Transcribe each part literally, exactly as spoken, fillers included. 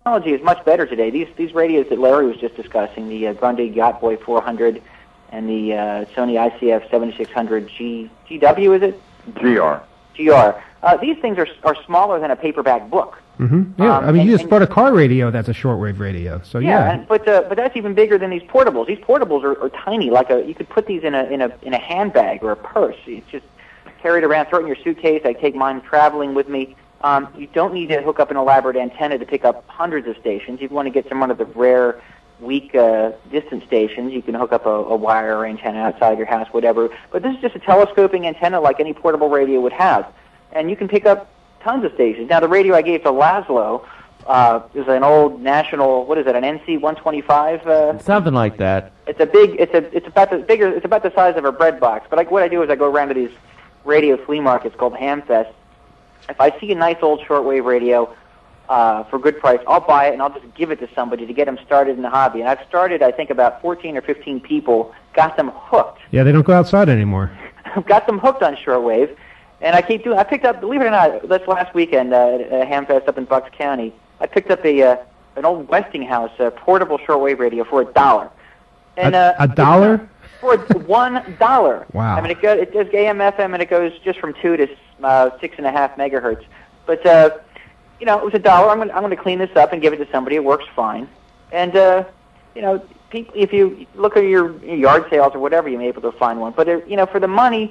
technology is much better today. These these radios that Larry was just discussing, the uh, Grundig Yacht Boy four hundred and the uh, Sony I C F seventy-six hundred G, GW, is it? G R. G R. Uh, these things are are smaller than a paperback book. Mm-hmm. Yeah, um, I mean, and, you just and, bought a car radio that's a shortwave radio, so yeah. Yeah, and, but uh, but that's even bigger than these portables. These portables are, are tiny. Like a you could put these in a in a in a handbag or a purse. It's just carry it around, throw it in your suitcase. I take mine traveling with me. Um, you don't need to hook up an elaborate antenna to pick up hundreds of stations. If you want to get some one of the rare, weak, uh, distant stations, you can hook up a, a wire antenna outside your house, whatever. But this is just a telescoping antenna like any portable radio would have. And you can pick up tons of stations. Now, the radio I gave to Laszlo uh, is an old national, what is it, an N C one twenty-five? Uh, Something like that. It's a big, it's a, it's about the bigger, it's about the size of a bread box. But like what I do is I go around to these radio flea markets called Hamfest. If I see a nice old shortwave radio uh, for a good price, I'll buy it and I'll just give it to somebody to get them started in the hobby. And I've started, I think, about fourteen or fifteen people, got them hooked. Yeah, they don't go outside anymore. Got them hooked on shortwave. And I keep doing, I picked up, believe it or not, this last weekend uh, at uh, Hamfest up in Bucks County, I picked up a uh, an old Westinghouse uh, portable shortwave radio for a dollar. And, a, uh, a dollar? For one dollar. Wow. I mean, it goes, it does A M F M, and it goes just from two to uh, six and a half megahertz. But uh, you know, it was a dollar. I'm going I'm going to clean this up and give it to somebody. It works fine. And uh, you know, people, if you look at your, your yard sales or whatever, you may be able to find one. But uh, you know, for the money,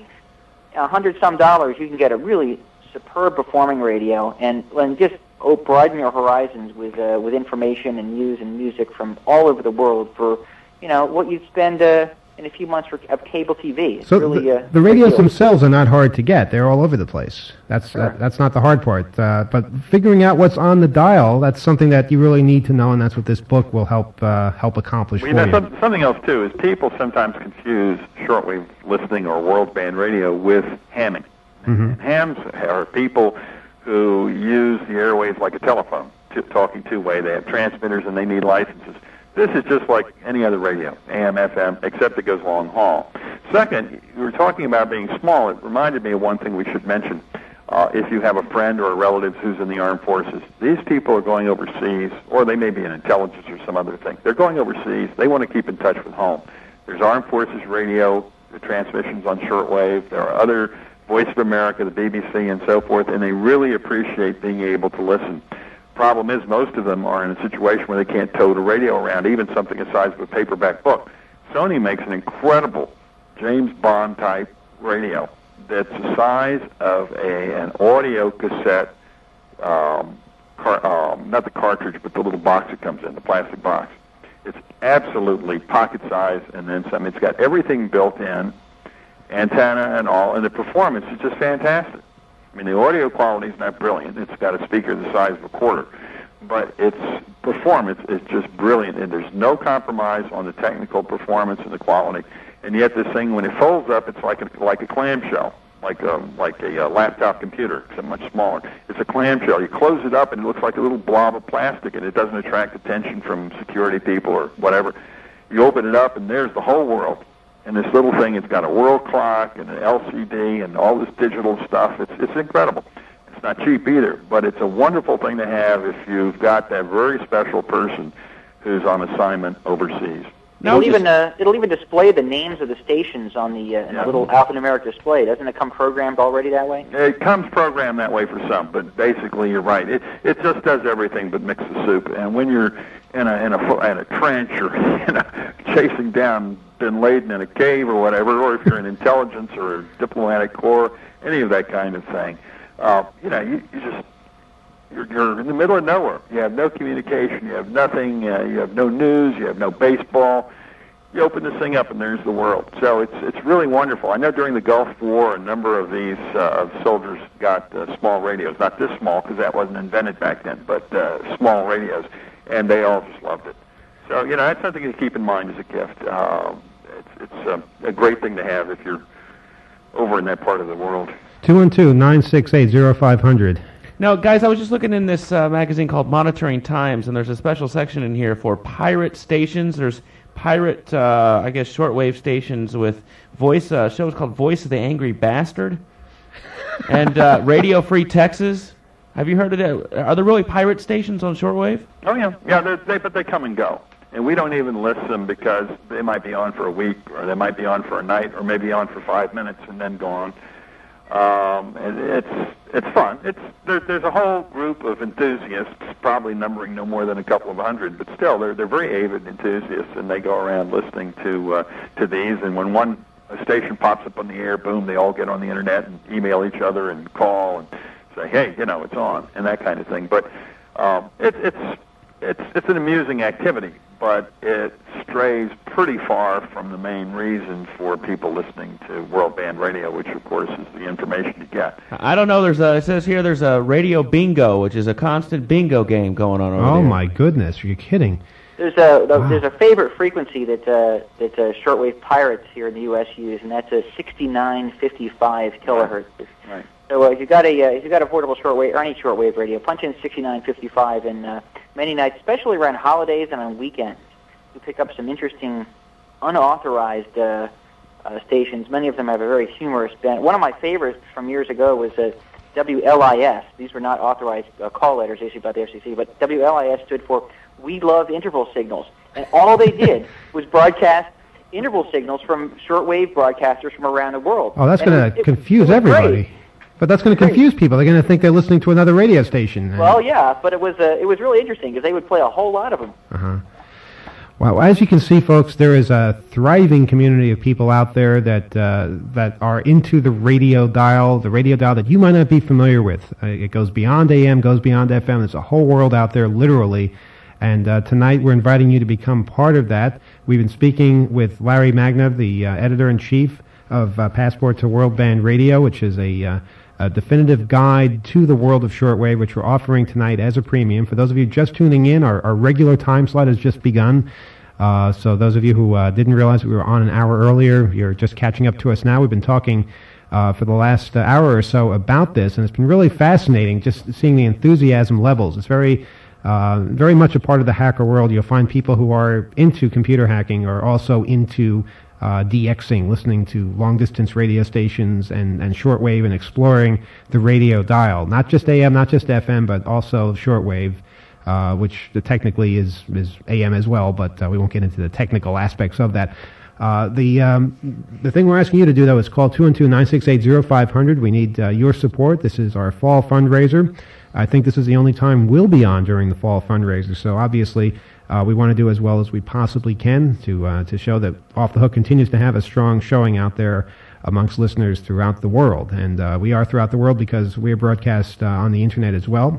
a hundred some dollars, you can get a really superb performing radio, and and just oh, broaden your horizons with uh, with information and news and music from all over the world for you know what you'd spend. Uh, in a few months for, of cable T V. It's so really, the, uh, the radios themselves are not hard to get. They're all over the place. That's sure. that, that's not the hard part. Uh, but figuring out what's on the dial, that's something that you really need to know, and that's what this book will help uh, help accomplish well, for you. you. Know, some, something else, too, is people sometimes confuse shortwave listening or world band radio with hamming. Mm-hmm. And hams are people who use the airwaves like a telephone, t- talking two-way. They have transmitters and they need licenses. This is just like any other radio, A M, F M, except it goes long haul. Second, you were talking about being small. It reminded me of one thing we should mention. Uh, if you have a friend or a relative who's in the armed forces, these people are going overseas, or they may be in intelligence or some other thing. They're going overseas. They want to keep in touch with home. There's armed forces radio, the transmissions on shortwave. There are other Voice of America, the B B C, and so forth, and they really appreciate being able to listen. Problem is, most of them are in a situation where they can't tote a radio around, even something the size of a paperback book. Sony makes an incredible James Bond type radio that's the size of a an audio cassette, um, car, um, not the cartridge, but the little box it comes in, the plastic box. It's absolutely pocket size, and then some. It's got everything built in, antenna and all, and the performance is just fantastic. I mean, the audio quality is not brilliant. It's got a speaker the size of a quarter. But its performance is just brilliant, and there's no compromise on the technical performance and the quality. And yet this thing, when it folds up, it's like a, like a clamshell, like a, like a uh, laptop computer, except much smaller. It's a clamshell. You close it up, and it looks like a little blob of plastic, and it doesn't attract attention from security people or whatever. You open it up, and there's the whole world. And this little thing, it's got a world clock and an L C D and all this digital stuff. It's it's incredible. It's not cheap either, but it's a wonderful thing to have if you've got that very special person who's on assignment overseas. It'll even uh, it'll even display the names of the stations on the, uh, in yeah. the little alphanumeric display. Doesn't it come programmed already that way? It comes programmed that way for some, but basically you're right. It it just does everything but mix the soup. And when you're in a in a in a trench or in a, chasing down Bin Laden in a cave or whatever, or if you're in intelligence or a diplomatic corps, any of that kind of thing, uh, you know, you, you just you're, you're in the middle of nowhere. You have no communication. You have nothing. Uh, you have no news. You have no baseball. You open this thing up and there's the world. So it's it's really wonderful. I know during the Gulf War, a number of these uh, soldiers got uh, small radios, not this small because that wasn't invented back then, but uh, small radios, and they all just loved it. So, you know, that's something to keep in mind as a gift. Uh, it's it's uh, a great thing to have if you're over in that part of the world. two one two, nine six eight, zero five zero zero. Now, guys, I was just looking in this uh, magazine called Monitoring Times, and there's a special section in here for pirate stations. There's pirate, uh, I guess, shortwave stations with voice, uh, shows called Voice of the Angry Bastard, and uh, Radio Free Texas. Have you heard of that? Are there really pirate stations on shortwave? Oh yeah, yeah. They're, they but they come and go, and we don't even list them because they might be on for a week, or they might be on for a night, or maybe on for five minutes and then gone. Um, and it's it's fun. It's there, there's a whole group of enthusiasts, probably numbering no more than a couple of hundred, but still they're they're very avid enthusiasts, and they go around listening to uh, to these. And when one a station pops up on the air, boom, they all get on the internet and email each other and call and say, hey, you know, it's on, and that kind of thing. But um, it, it's it's it's an amusing activity, but it strays pretty far from the main reason for people listening to World Band Radio, which, of course, is the information you get. I don't know. There's a, it says here there's a radio bingo, which is a constant bingo game going on over oh, there. my goodness. Are you kidding? There's a Wow. there's a favorite frequency that uh, that uh, shortwave pirates here in the U S use, and that's a sixty-nine fifty-five kilohertz. Right. So uh, if you've got a uh, if you've got a portable shortwave or any shortwave radio, punch in sixty-nine fifty-five, and uh, many nights, especially around holidays and on weekends, you pick up some interesting unauthorized uh, uh, stations. Many of them have a very humorous bent. One of my favorites from years ago was uh, W L I S. These were not authorized uh, call letters issued by the F C C, but W L I S stood for We Love Interval Signals. And all they did was broadcast interval signals from shortwave broadcasters from around the world. Oh, that's And going it- to it- confuse it was everybody. great. But that's going to confuse people. They're going to think they're listening to another radio station. Well, yeah, but it was uh, it was really interesting because they would play a whole lot of them. Uh-huh. Well, as you can see, folks, there is a thriving community of people out there that uh, that are into the radio dial, the radio dial that you might not be familiar with. Uh, it goes beyond A M, goes beyond F M. There's a whole world out there, literally. And uh, tonight we're inviting you to become part of that. We've been speaking with Larry Magna, the uh, editor-in-chief of uh, Passport to World Band Radio, which is a, uh, a definitive guide to the world of shortwave, which we're offering tonight as a premium. For those of you just tuning in, our, our regular time slot has just begun. Uh, so those of you who uh, didn't realize we were on an hour earlier, you're just catching up to us now. We've been talking uh, for the last uh, hour or so about this, and it's been really fascinating just seeing the enthusiasm levels. It's very... Uh, very much a part of the hacker world. You'll find people who are into computer hacking are also into uh, DXing, listening to long-distance radio stations and, and shortwave and exploring the radio dial. Not just A M, not just F M, but also shortwave, uh, which technically is, is A M as well, but uh, we won't get into the technical aspects of that. Uh, the um, the thing we're asking you to do, though, is call two one two, nine six eight, zero five zero zero. We need uh, your support. This is our fall fundraiser. I think this is the only time we'll be on during the fall fundraiser, so obviously uh, we want to do as well as we possibly can to uh, to show that Off the Hook continues to have a strong showing out there amongst listeners throughout the world. And uh, we are throughout the world because we are broadcast uh, on the internet as well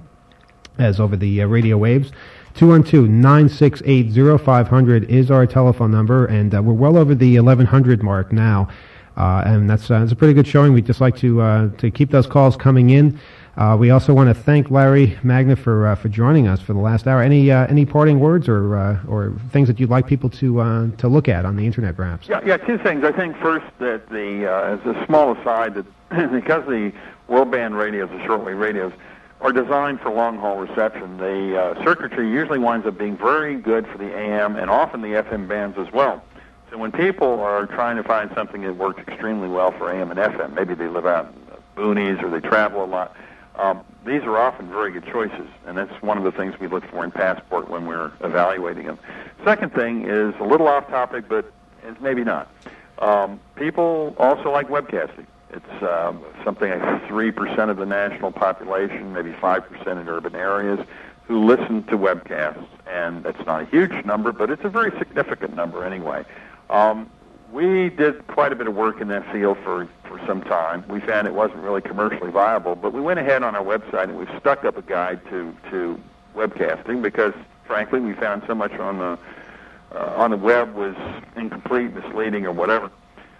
as over the uh, radio waves. two one two, nine six eight, zero five zero zero is our telephone number, and uh, we're well over the eleven hundred mark now, uh, and that's, uh, that's a pretty good showing. We'd just like to uh, to keep those calls coming in. Uh, we also want to thank Larry Magna for uh, for joining us for the last hour. Any uh, any parting words or uh, or things that you'd like people to uh, to look at on the internet, perhaps? Yeah, yeah. Two things. I think first that the uh, as a small aside that because the World Band radios, the shortwave radios, are designed for long haul reception, the uh, circuitry usually winds up being very good for the A M and often the F M bands as well. So when people are trying to find something that works extremely well for A M and F M, maybe they live out in the boonies or they travel a lot. Um, these are often very good choices, and that's one of the things we look for in Passport when we're evaluating them. Second thing is a little off topic, but it's maybe not. Um, people also like webcasting. It's um, something like three percent of the national population, maybe five percent in urban areas, who listen to webcasts, and it's not a huge number, but it's a very significant number anyway. Um, we did quite a bit of work in that field for, for some time. We found it wasn't really commercially viable, but we went ahead on our website and we've stuck up a guide to, to webcasting because, frankly, we found so much on the uh, on the web was incomplete, misleading, or whatever.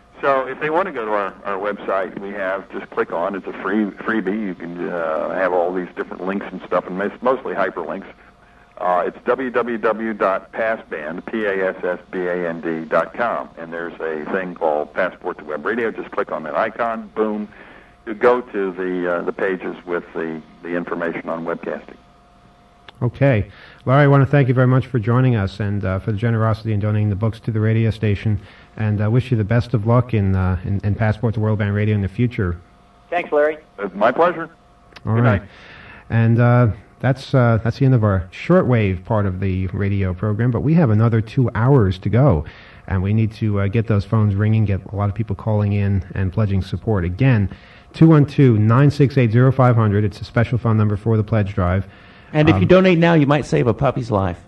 So if they want to go to our, our website, we have, just click on, it's a free freebie. You can uh, have all these different links and stuff, and mostly hyperlinks. Uh, it's w w w dot passband, P A S S B A N D dot com, and there's a thing called Passport to Web Radio. Just click on that icon, boom, you go to the uh, the pages with the, the information on webcasting. Okay. Larry, I want to thank you very much for joining us and uh, for the generosity in donating the books to the radio station, and I uh, wish you the best of luck in, uh, in, in Passport to World Band Radio in the future. Thanks, Larry. It's my pleasure. All Good right. night. And uh, that's uh, that's the end of our shortwave part of the radio program. But we have another two hours to go, and we need to uh, get those phones ringing, get a lot of people calling in and pledging support. Again, two one two, nine six eight, zero five zero zero. It's a special phone number for the pledge drive. And if um, you donate now, you might save a puppy's life.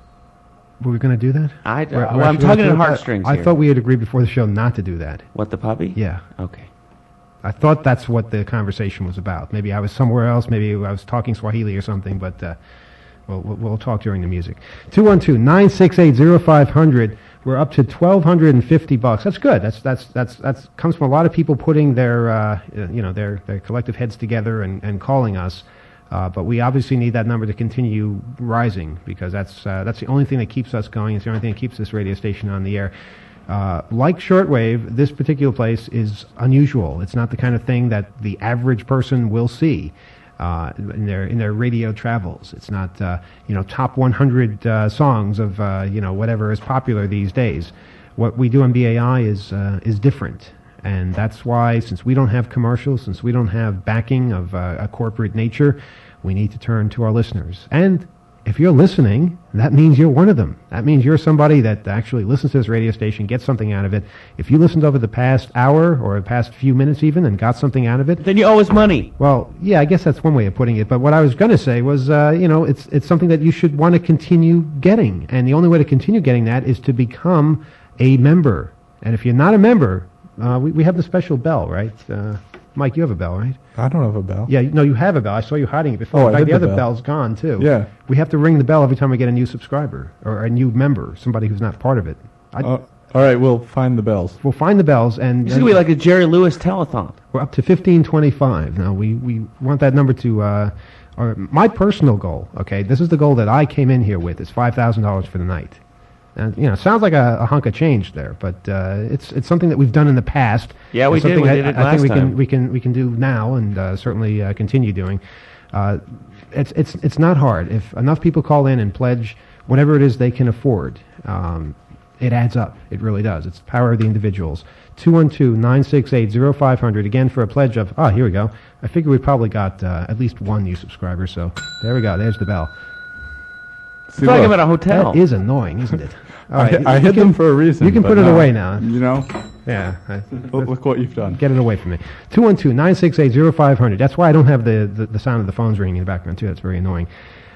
Were we going to do that? I, uh, We're- well, we're I'm actually tugging gonna at do it? heartstrings I here. thought we had agreed before the show not to do that. What, the puppy? Yeah. Okay. I thought that's what the conversation was about. Maybe I was somewhere else. Maybe I was talking Swahili or something, but uh, we'll, we'll, we'll talk during the music. two one two, nine six eight, zero five zero zero. We're up to twelve fifty bucks. That's good. That's that's that's that's comes from a lot of people putting their uh, you know their, their collective heads together and, and calling us. Uh, but we obviously need that number to continue rising because that's uh, that's the only thing that keeps us going. It's the only thing that keeps this radio station on the air. Uh, like shortwave, this particular place is unusual. It's not the kind of thing that the average person will see uh, in their in their radio travels. It's not uh, you know top one hundred uh, songs of uh, you know whatever is popular these days. What we do on B A I is uh, is different, and that's why since we don't have commercials, since we don't have backing of uh, a corporate nature, we need to turn to our listeners. And if you're listening, that means you're one of them. That means you're somebody that actually listens to this radio station, gets something out of it. If you listened over the past hour or the past few minutes even and got something out of it, Then you owe us money. well, yeah, I guess that's one way of putting it. But what I was going to say was, uh, you know, it's it's something that you should want to continue getting. And the only way to continue getting that is to become a member. And if you're not a member, uh, we, we have the special bell, right? Uh, Mike, you have a bell, right? I don't have a bell. Yeah, no, you have a bell. I saw you hiding it before. Oh, In I fact, hid the the other bell. bell's gone, too. Yeah. We have to ring the bell every time we get a new subscriber or a new member, somebody who's not part of it. I, Uh, all right, we'll find the bells. we'll find the bells, and This is going to be like a Jerry Lewis telethon. we're up to fifteen twenty-five. Now, we, we want that number to... Uh, or my personal goal, okay, this is the goal that I came in here with, is five thousand dollars for the night. And, you know, sounds like a, a hunk of change there, but uh, it's it's something that we've done in the past. Yeah, we It's did. something We I, did it I think last we time. can we can we can do now, and uh, certainly uh, continue doing. Uh, it's it's it's not hard if enough people call in and pledge whatever it is they can afford. Um, it adds up. It really does. It's the power of the individuals. two one two, nine six eight, zero five zero zero. Again, for a pledge of ah, here we go. I figure we probably got uh, at least one new subscriber. So there we go. There's the bell. It's like I'm at a hotel. That is annoying, isn't it? All I, right, I you hid can- them for a reason. You can but put it no, away now. You know, Yeah. I, look, look what you've done. Get it away from me. two one two, nine six eight, zero five zero zero. That's why I don't have the, the, the sound of the phones ringing in the background, too. That's very annoying.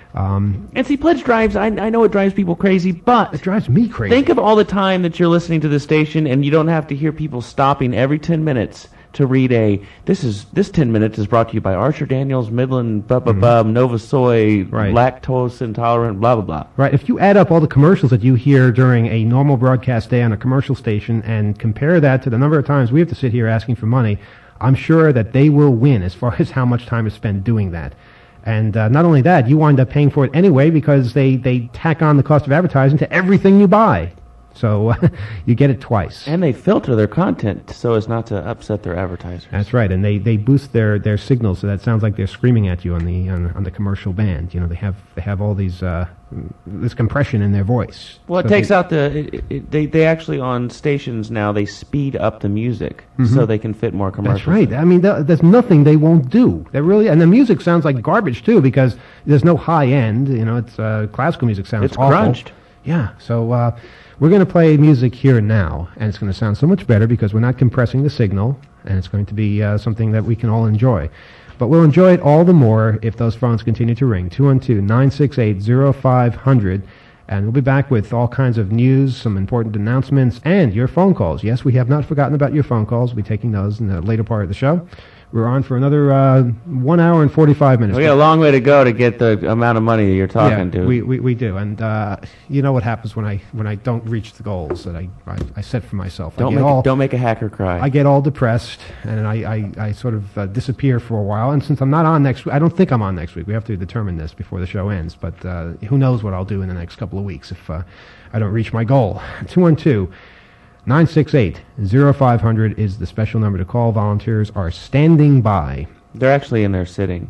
Um, And see, pledge drives, I, I know it drives people crazy, but it drives me crazy. think of all the time that you're listening to the station and you don't have to hear people stopping every ten minutes to read a, this is this ten minutes is brought to you by Archer Daniels, Midland, blah, blah, blah, Nova Soy, Right. lactose intolerant, blah, blah, blah. Right. If you add up all the commercials that you hear during a normal broadcast day on a commercial station and compare that to the number of times we have to sit here asking for money, I'm sure that they will win as far as how much time is spent doing that. And uh, not only that, you wind up paying for it anyway because they, they tack on the cost of advertising to everything you buy. So you get it twice. And they filter their content so as not to upset their advertisers. That's right, and they, they boost their, their signals so that it sounds like they're screaming at you on the on, on the commercial band. You know, they have they have all these uh, this compression in their voice. Well, it So takes they- out the. It, it, they they actually on stations now they speed up the music so they can fit more commercials. That's right. I mean, th- there's nothing they won't do. They really, and the music sounds like garbage too because there's no high end. You know, it's uh, classical music sounds It's awful. crunched. Yeah. So uh, we're going to play music here now, and it's going to sound so much better because we're not compressing the signal, and it's going to be uh, something that we can all enjoy. But we'll enjoy it all the more if those phones continue to ring. two one two, nine six eight, zero five zero zero. And we'll be back with all kinds of news, some important announcements, and your phone calls. Yes, we have not forgotten about your phone calls. We'll be taking those in the later part of the show. We're on for another uh, one hour and forty-five minutes. We got a long way to go to get the amount of money you're talking yeah, to. we, we we do, and uh, you know what happens when I when I don't reach the goals that I I, I set for myself. don't I get make all don't make a hacker cry. I get all depressed, and I I, I sort of uh, disappear for a while. And since I'm not on next week, I don't think I'm on next week. We have to determine this before the show ends. But uh, who knows what I'll do in the next couple of weeks if uh, I don't reach my goal. two one two, nine six eight, zero five zero zero is the special number to call. Volunteers are standing by. They're actually in there sitting.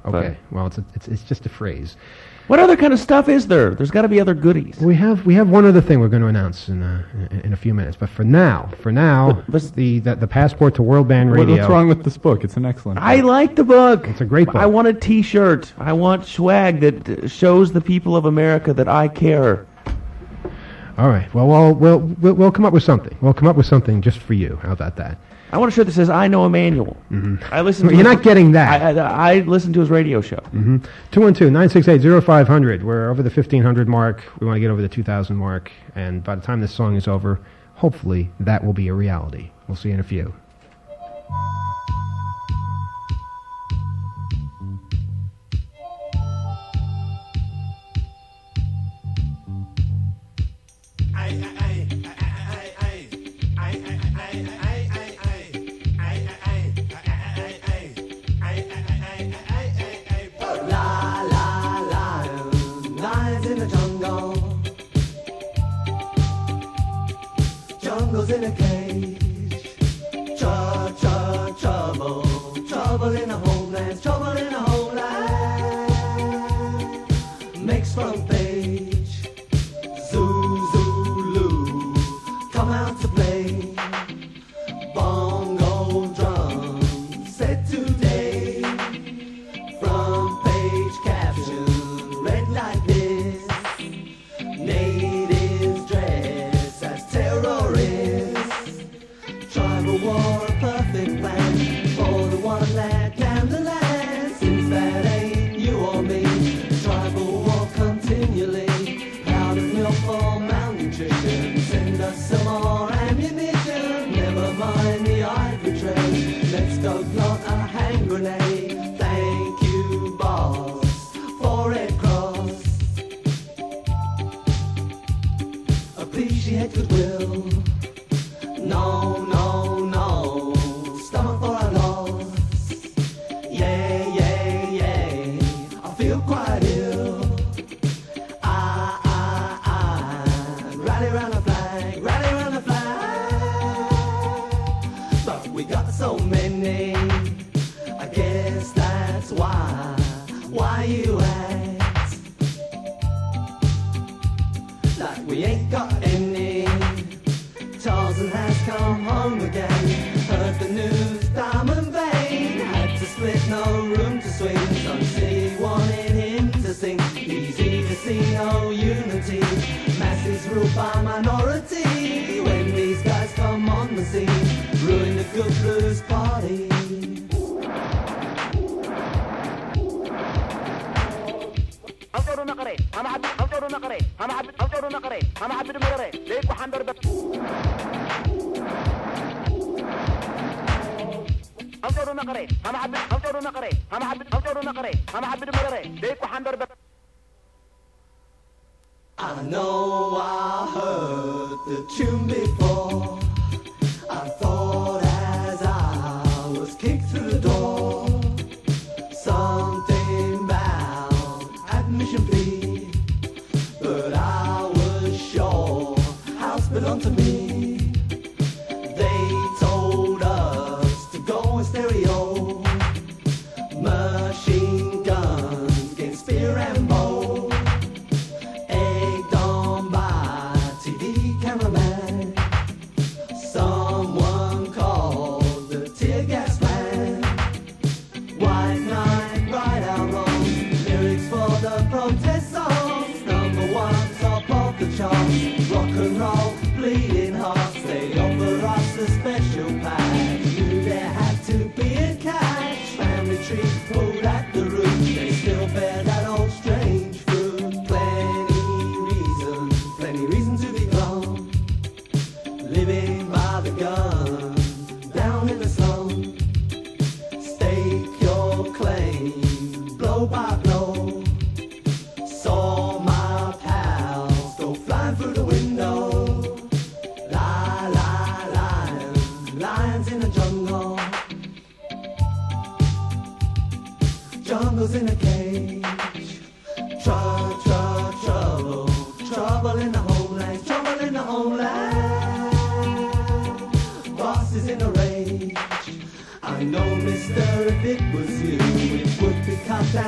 Okay. Well, it's, a, it's it's just a phrase. What other kind of stuff is there? There's got to be other goodies. We have we have one other thing we're going to announce in uh, in, in a few minutes. But for now, for now, But- but- the, the the passport to World Band What- Radio. What's wrong with this book? It's an excellent I book. like the book. It's a great book. I want a T-shirt. I want swag that uh, shows the people of America that I care. All right. Well, we'll we'll we'll we'll come up with something. We'll come up with something just for you. How about that? I want a shirt that says "I know Emmanuel." Mm-hmm. I listen. Well, to you're his- not getting that. I, I, I listen to his radio show. two one two, nine six eight, zero five zero zero. We're over the fifteen hundred mark. We want to get over the two thousand mark. And by the time this song is over, hopefully that will be a reality. We'll see you in a few. Jungle's in a cage. Tr- tr- trouble. Trouble in a homeland. Trouble in a homeland. Makes front page. Zoo, Zulu. Come out to play. Bongo drum. Set today. Front page caption. Read like this. Natives dress as terrorists. Tribal war, a perfect plan for the wonderland and the land. Since that ain't you or me, tribal war continually. Out of milk for malnutrition. Send us some more ammunition. Never mind the ivory tray. Let's go plant a hand grenade. Thank you, boss, for Red Cross. Appreciate goodwill. No, no, no. Stomach for a loss. Yeah, yeah, yeah. I feel quite ill. I, I, I. Rally round the flag. Rally round the flag. But we got so many. I guess that's why. Why you ask? Like we ain't got any. Tarzan has come home again. Heard the news, Diamond Vein had to split, no room to swing. Some city wanted him to sing. Easy to see, no unity. Masses ruled by minority. When these guys come on the scene, ruin the good blues party. أوتر نقري أنا حبي أوتر نقري أنا حبي أوتر نقري أنا حبي دمري ليك وحندر بس أوتر نقري أنا حبي أوتر نقري أنا حبي أوتر نقري أنا حبي دمري ليك وحندر بس I know I heard the tune before. I thought as I was kicked through the door, something about admission fee, but I was sure house belonged to me. They told us to go in stereo, machine guns against spear and bow. Egged on by T V cameraman. Someone called the tear gas man. White night, right out wrong. Lyrics for the protest songs. Number one, top of the charts. Rock and roll, bleeding hearts. They offer us a special pack. Knew there had to be a catch. Family tree pulled at the root. They still bear that old strange fruit. Plenty reason, plenty reason to be glum. Living by the gun, down in the slum. Stake your claim, blow by blow. Saw my pals go flying through the window. Lie, lie, lions, lions in the jungle. Jungle's in a cage. Tr- tr- trouble, trouble in the homeland, trouble in the homeland. Boss is in a rage. I know, mister, if it was you, it would be cut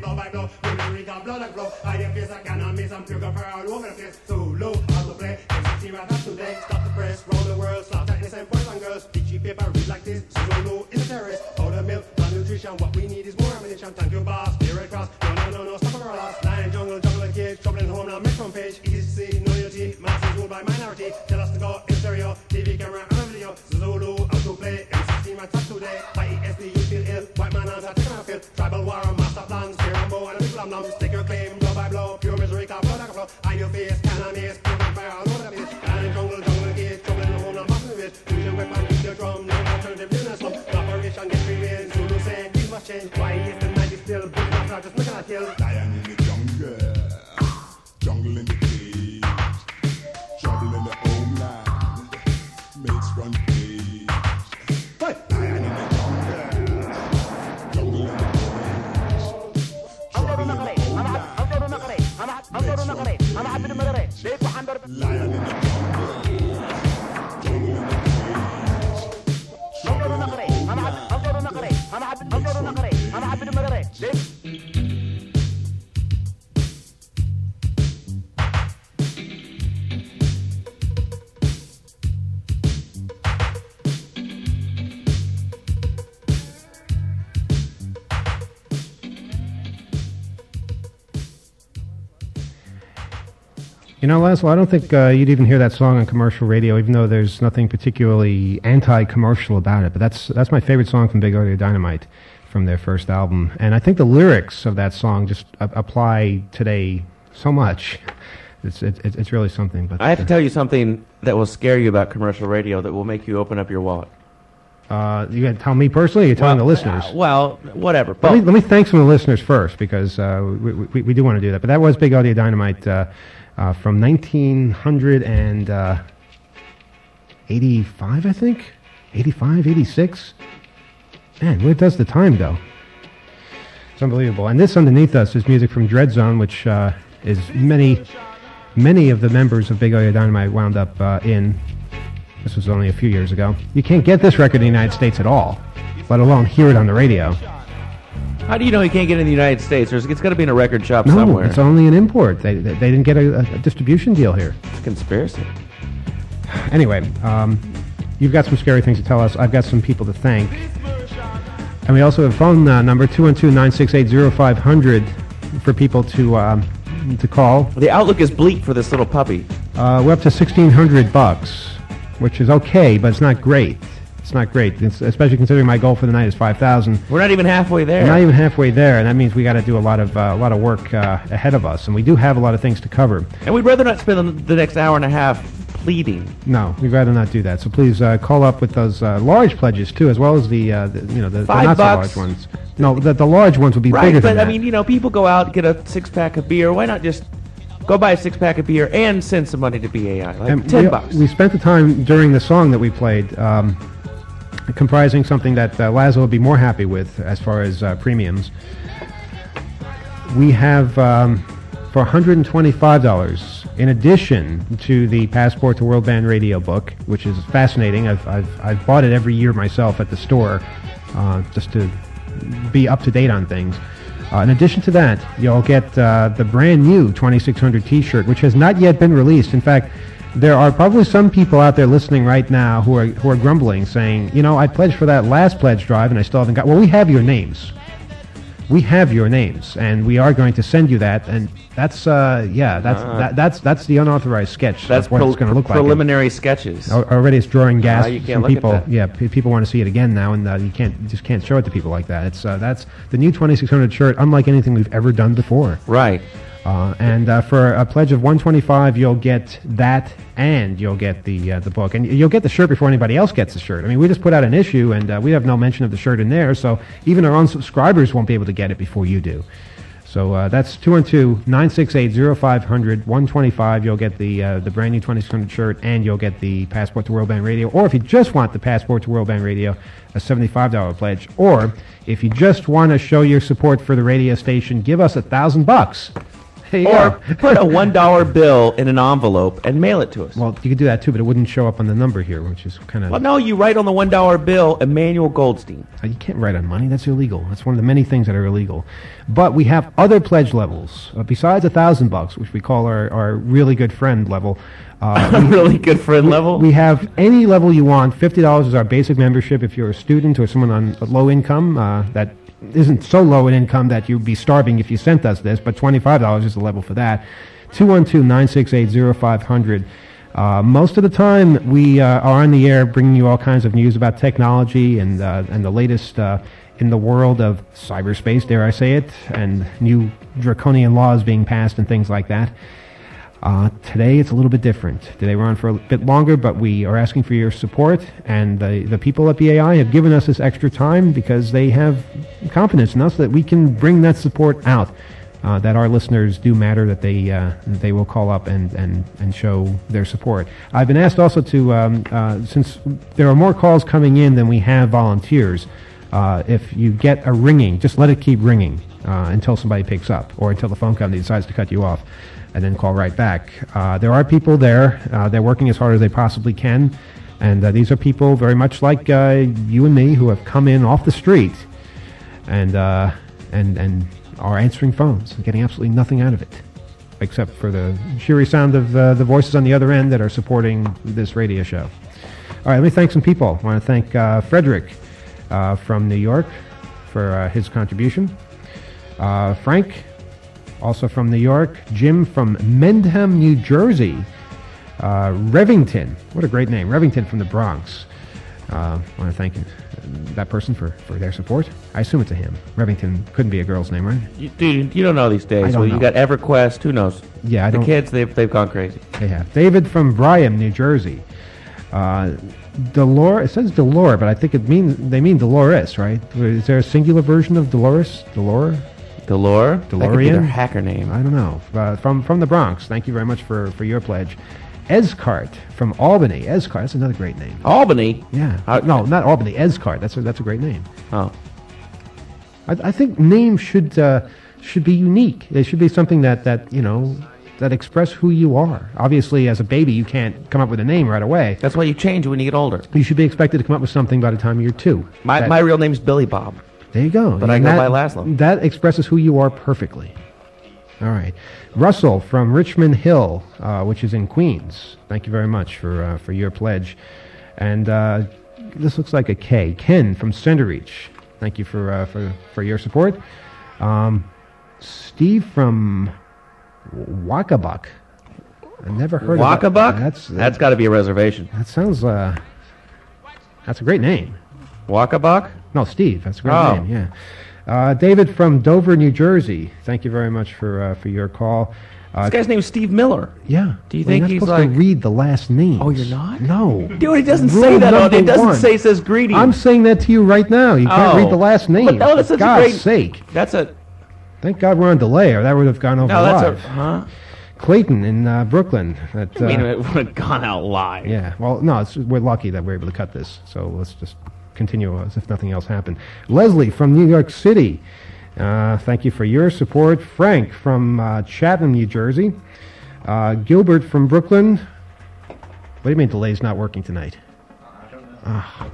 blow by blow. Give me read of blood and glow. I am face, I cannot miss. I'm pure fire all over the place. So low, out to play. M sixteen right up today. Stop the press, roll the world. Slap tightness and boys and girls. Peachy paper, read like this. So low is a terrorist. Powder milk, malnutrition. What we need is more ammunition. Thank you, boss. Spirit cross. No, no, no, no. Stop our loss. Lion, jungle, jungle, and cage. Trouble in home now. Make front page. Easy to see. No unity. Masses ruled by minority. Tell us to go in stereo. T V camera and video. Zulu, out to play. M sixteen right up today. By E S D, you feel ill. White man hands are taking a feel. Tribal war, master plans. Fear and bow and a big lam lam. Stick your claim, blow by blow. Pure misery, car, blood like a flow. I your face, cannon ace. Pure fire all over the place. Lion, jungle, jungle, and cage. Trouble in the home now. Boxing the wrist. Use your weapon, beat your drum. No alternative, live in a slum. Operation, get free reign. Zulu say, things must change. Why is the night is still? Big master, just making a kill. Lion in the jungle. Jungle in the cage. Trouble in the homeland. Makes front page. Hey! Lion in the jungle. Jungle in the cage. Trouble in the homeland. Lion in the jungle. Jungle in the cage. Trouble in the You know, Laszlo, I don't think uh, you'd even hear that song on commercial radio, even though there's nothing particularly anti-commercial about it. But that's that's my favorite song from Big Audio Dynamite, from their first album. And I think the lyrics of that song just a- apply today so much. It's, it's it's really something. But I have to tell you something that will scare you about commercial radio that will make you open up your wallet. Uh, you got to tell me personally, or you're telling well, the listeners? Uh, well, whatever. Let me, let me thank some of the listeners first, because uh, we, we, we do want to do that. But that was Big Audio Dynamite uh, uh, from nineteen eighty-five, I think? eighty-five, eighty-six? Man, where does the time go? It's unbelievable. And this underneath us is music from Dread Zone, which uh, is many, many of the members of Big Audio Dynamite wound up uh, in. This was only a few years ago. You can't get this record in the United States at all, let alone hear it on the radio. How do you know you can't get it in the United States? There's, it's got to be in a record shop no, somewhere. It's only an import. They, they, they didn't get a, a distribution deal here. It's a conspiracy. Anyway, um, you've got some scary things to tell us. I've got some people to thank. And we also have a phone uh, number, two one two, nine six eight, zero five zero zero, for people to um, to call. The outlook is bleak for this little puppy. Uh, we're up to sixteen hundred bucks, which is okay, but it's not great. It's not great, it's, especially considering my goal for the night is five thousand. We're not even halfway there. We're not even halfway there, and that means we got to do a lot of uh, a lot of work uh, ahead of us, and we do have a lot of things to cover. And we'd rather not spend the next hour and a half pleading. No, we'd rather not do that. So please uh, call up with those uh, large pledges too, as well as the, uh, the you know the, the Five not bucks. so large ones. No, the, the large ones would be Right, bigger but than I that. mean, you know, people go out, get a six pack of beer. Why not just go buy a six pack of beer and send some money to B A I, like And ten we, bucks? We spent the time during the song that we played, um, comprising something that uh, Laszlo would be more happy with as far as uh, premiums. We have um, for one hundred twenty-five dollars. In addition to the Passport to World Band Radio book, which is fascinating. I've, I've, I've bought it every year myself at the store, uh, just to be up to date on things. Uh, in addition to that, you'll get uh, the brand new twenty-six hundred t-shirt, which has not yet been released. In fact, there are probably some people out there listening right now who are who are grumbling, saying, you know, I pledged for that last pledge drive and I still haven't got... Well, we have your names. We have your names, and we are going to send you that, and that's, uh, yeah, that's Uh, that, that's that's the unauthorized sketch That's of what pre- it's going to look like. preliminary sketches. Al- Already it's drawing gas Ah, you can't from look at people. that. Yeah, p- people want to see it again now, and uh, you can't you just can't show it to people like that. It's uh, that's the new twenty-six hundred shirt, unlike anything we've ever done before. Right. Uh, and uh, for a pledge of one hundred twenty-five dollars, you'll get that, and you'll get the uh, the book, and you'll get the shirt before anybody else gets the shirt. I mean, we just put out an issue, and uh, we have no mention of the shirt in there, so even our own subscribers won't be able to get it before you do. So uh, that's two one two, nine six eight, zero five zero zero, one hundred twenty-five dollars. You'll get the uh, the brand new twenty-six hundred shirt, and you'll get the Passport to World Band Radio. Or if you just want the Passport to World Band Radio, a seventy-five dollars pledge. Or if you just want to show your support for the radio station, give us a thousand bucks. you Or go. put a one dollar bill in an envelope and mail it to us. Well, you could do that too, but it wouldn't show up on the number here, which is kind of... Well, no, you write on the one dollar bill Emmanuel Goldstein. You can't write on money. That's illegal. That's one of the many things that are illegal. But we have other pledge levels. Uh, besides a thousand bucks, which we call our, our really good friend level. Uh, A really good friend level? We have any level you want. fifty dollars is our basic membership if you're a student or someone on a low income uh, that isn't so low in income that you'd be starving if you sent us this, but twenty-five dollars is the level for that. two one two, nine six eight, zero five zero zero. Uh, most of the time, we uh, are on the air bringing you all kinds of news about technology and uh, and the latest uh, in the world of cyberspace, dare I say it, and new draconian laws being passed and things like that. Uh, today, it's a little bit different. Today, we're on for a bit longer, but we are asking for your support, and the, the people at B A I have given us this extra time because they have confidence in us that we can bring that support out. Uh, that our listeners do matter, that they uh, they will call up and, and, and show their support. I've been asked also to, um, uh, since there are more calls coming in than we have volunteers, uh, if you get a ringing, just let it keep ringing uh, until somebody picks up or until the phone company decides to cut you off and then call right back. Uh, there are people there. Uh, they're working as hard as they possibly can. And uh, these are people very much like uh, you and me who have come in off the street and uh, and and are answering phones and getting absolutely nothing out of it, except for the cheery sound of uh, the voices on the other end that are supporting this radio show. All right, let me thank some people. I want to thank uh, Frederick uh, from New York for uh, his contribution. Uh, Frank, also from New York. Jim from Mendham, New Jersey. Uh, Revington, what a great name. Revington from the Bronx. Uh, I want to thank that person for, for their support. I assume it's a him. Revington couldn't be a girl's name, right? You, dude, you don't know these days. I don't well, know. you got EverQuest. Who knows? Yeah, I the don't. kids, they've they've gone crazy. They have. David from Bryham, New Jersey. Uh, Delor. It says Delore, but I think it means they mean Dolores, right? Is there a singular version of Dolores? Delore? Delore? That could be their DeLorean? hacker name. I don't know. Uh, from from the Bronx. Thank you very much for, for your pledge. Escart from Albany. Escart. That's another great name. Albany? Yeah. Uh, no, not Albany. Escart. That's a, that's a great name. Oh. I, I think names should uh, should be unique. They should be something that, that you know that express who you are. Obviously, as a baby, you can't come up with a name right away. That's why you change when you get older. You should be expected to come up with something by the time you're two. My That- my real name's Billy Bob. There you go. But I And go that- by Laszlo. That expresses who you are perfectly. All right. Russell from Richmond Hill, uh, which is in Queens. Thank you very much for uh, for your pledge. And uh, this looks like a K. Ken from Centereach. Thank you for uh, for for your support. Um, Steve from Wakabuck. I've never heard of that. Wakabuck? That's That's got to be a reservation. That sounds. Uh, that's a great name. Wakabuck? No, Steve. That's a great Oh. name. Yeah. Uh, David from Dover, New Jersey. Thank you very much for uh, for your call. Uh, This guy's name is Steve Miller. yeah. Do you Well, think you're not he's supposed like- to read the last name? Oh, you're not? No. Dude, it doesn't Rule say that. On, number it doesn't one. say it says greetings. I'm saying that to you right now. You can't Oh. read the last name. But no, that's For such a God's great- sake. That's a... Thank God we're on delay, or that would have gone over No, that's a... live. Huh? Clayton in uh, Brooklyn. That, I mean, uh, it would have gone out live. Yeah, well, no, it's, we're lucky that we're able to cut this, so let's just continue as if nothing else happened. Leslie from New York City, uh, thank you for your support. Frank from uh, Chatham, New Jersey. Uh, Gilbert from Brooklyn. What do you mean delay's not working tonight? Ah,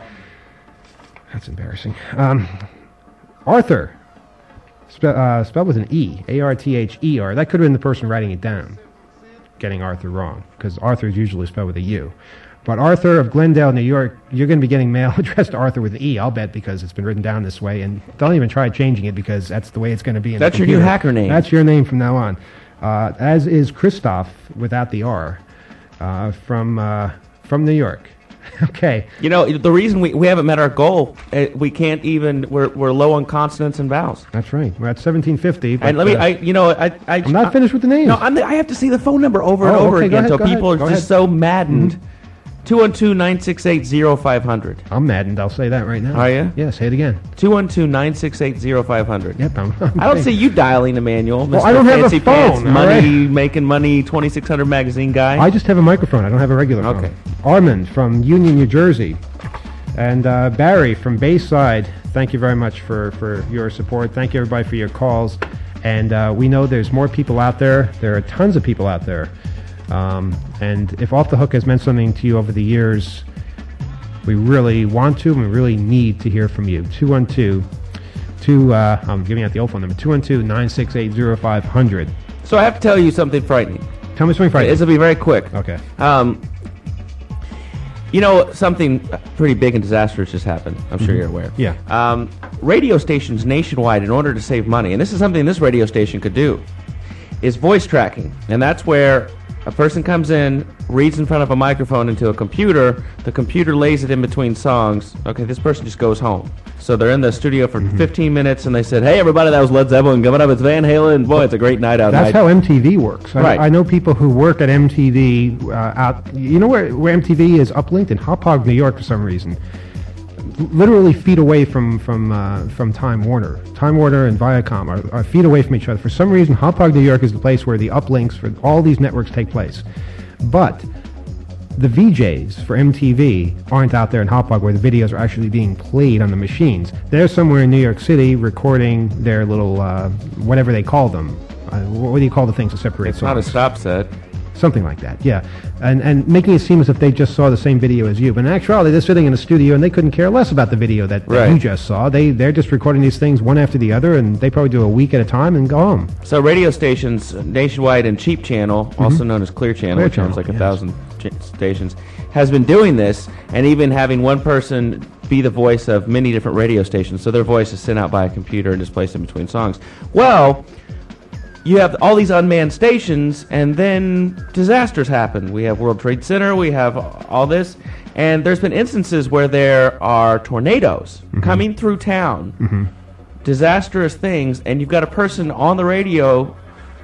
that's embarrassing. Um, Arthur, spe- uh, spelled with an E, A R T H E R. That could have been the person writing it down, getting Arthur wrong, because Arthur is usually spelled with a U. But Arthur of Glendale, New York, you're going to be getting mail addressed to Arthur with an E, I'll bet, because it's been written down this way. And don't even try changing it, because that's the way it's going to be in That's the your new computer. hacker name. That's your name from now on. Uh, as is Christoph, without the R, uh, from uh, from New York. Okay. You know, the reason we, we haven't met our goal, uh, we can't even, we're, we're low on consonants and vowels. That's right. We're at seventeen fifty. And let me, I, you know, I, I, I'm not finished with the names. No, I'm the, I have to say the phone number over and Oh, over okay, go again, ahead, so go people ahead, go are just ahead. so maddened. two one two, nine six eight, zero five zero zero. I'm maddened. I'll say that right now. Are you? Yeah, say it again. two one two, nine six eight, zero five zero zero. Yep, I'm, I'm I don't saying- see you dialing, Emmanuel. Well, Mister I don't have a Fancy Pants, phone, all money, right? making money, twenty-six hundred magazine guy. I just have a microphone. I don't have a regular phone. Okay. Armand from Union, New Jersey. And uh, Barry from Bayside. Thank you very much for, for your support. Thank you, everybody, for your calls. And uh, we know there's more people out there. There are tons of people out there. Um, and if Off the Hook has meant something to you over the years, we really want to and we really need to hear from you. two one two, two, uh, I'm giving out the old phone number, two one two, nine six eight, zero five zero zero. So I have to tell you something frightening. Tell me something frightening. This will be very quick. Okay. Um, you know, something pretty big and disastrous just happened. I'm sure Mhm. you're aware. Yeah. Um, radio stations nationwide, in order to save money, and this is something this radio station could do, is voice tracking. And that's where a person comes in, reads in front of a microphone into a computer, the computer lays it in between songs. Okay, this person just goes home. So they're in the studio for Mm-hmm. fifteen minutes, and they said, hey, everybody, that was Led Zeppelin. Coming up, it's Van Halen. Boy, it's a great night out. That's how M T V works. I, Right. I know people who work at M T V uh, out. You know where, where M T V is uplinked? In Hauppauge, New York, for some reason. L- literally feet away from from uh, from Time Warner. Time Warner and Viacom are, are feet away from each other. For some reason, Hauppauge, New York is the place where the uplinks for all these networks take place. But the V Js for M T V aren't out there in Hauppauge where the videos are actually being played on the machines. They're somewhere in New York City recording their little, uh, whatever they call them. Uh, what do you call the things that separate It's not a songs? stop set. Something like that, yeah. And and making it seem as if they just saw the same video as you. But in actuality, they're sitting in a studio and they couldn't care less about the video that, that Right. you just saw. They, they're just recording these things one after the other, and they probably do a week at a time and go home. So radio stations nationwide and Cheap Channel, also known as Clear Channel, Mm-hmm. Clear which owns Channel, like a yes. thousand ch- stations, has been doing this, and even having one person be the voice of many different radio stations. So their voice is sent out by a computer and is placed in between songs. Well, you have all these unmanned stations, and then disasters happen. We have World Trade Center, we have all this, and there's been instances where there are tornadoes coming through town, Mm-hmm. disastrous things, and you've got a person on the radio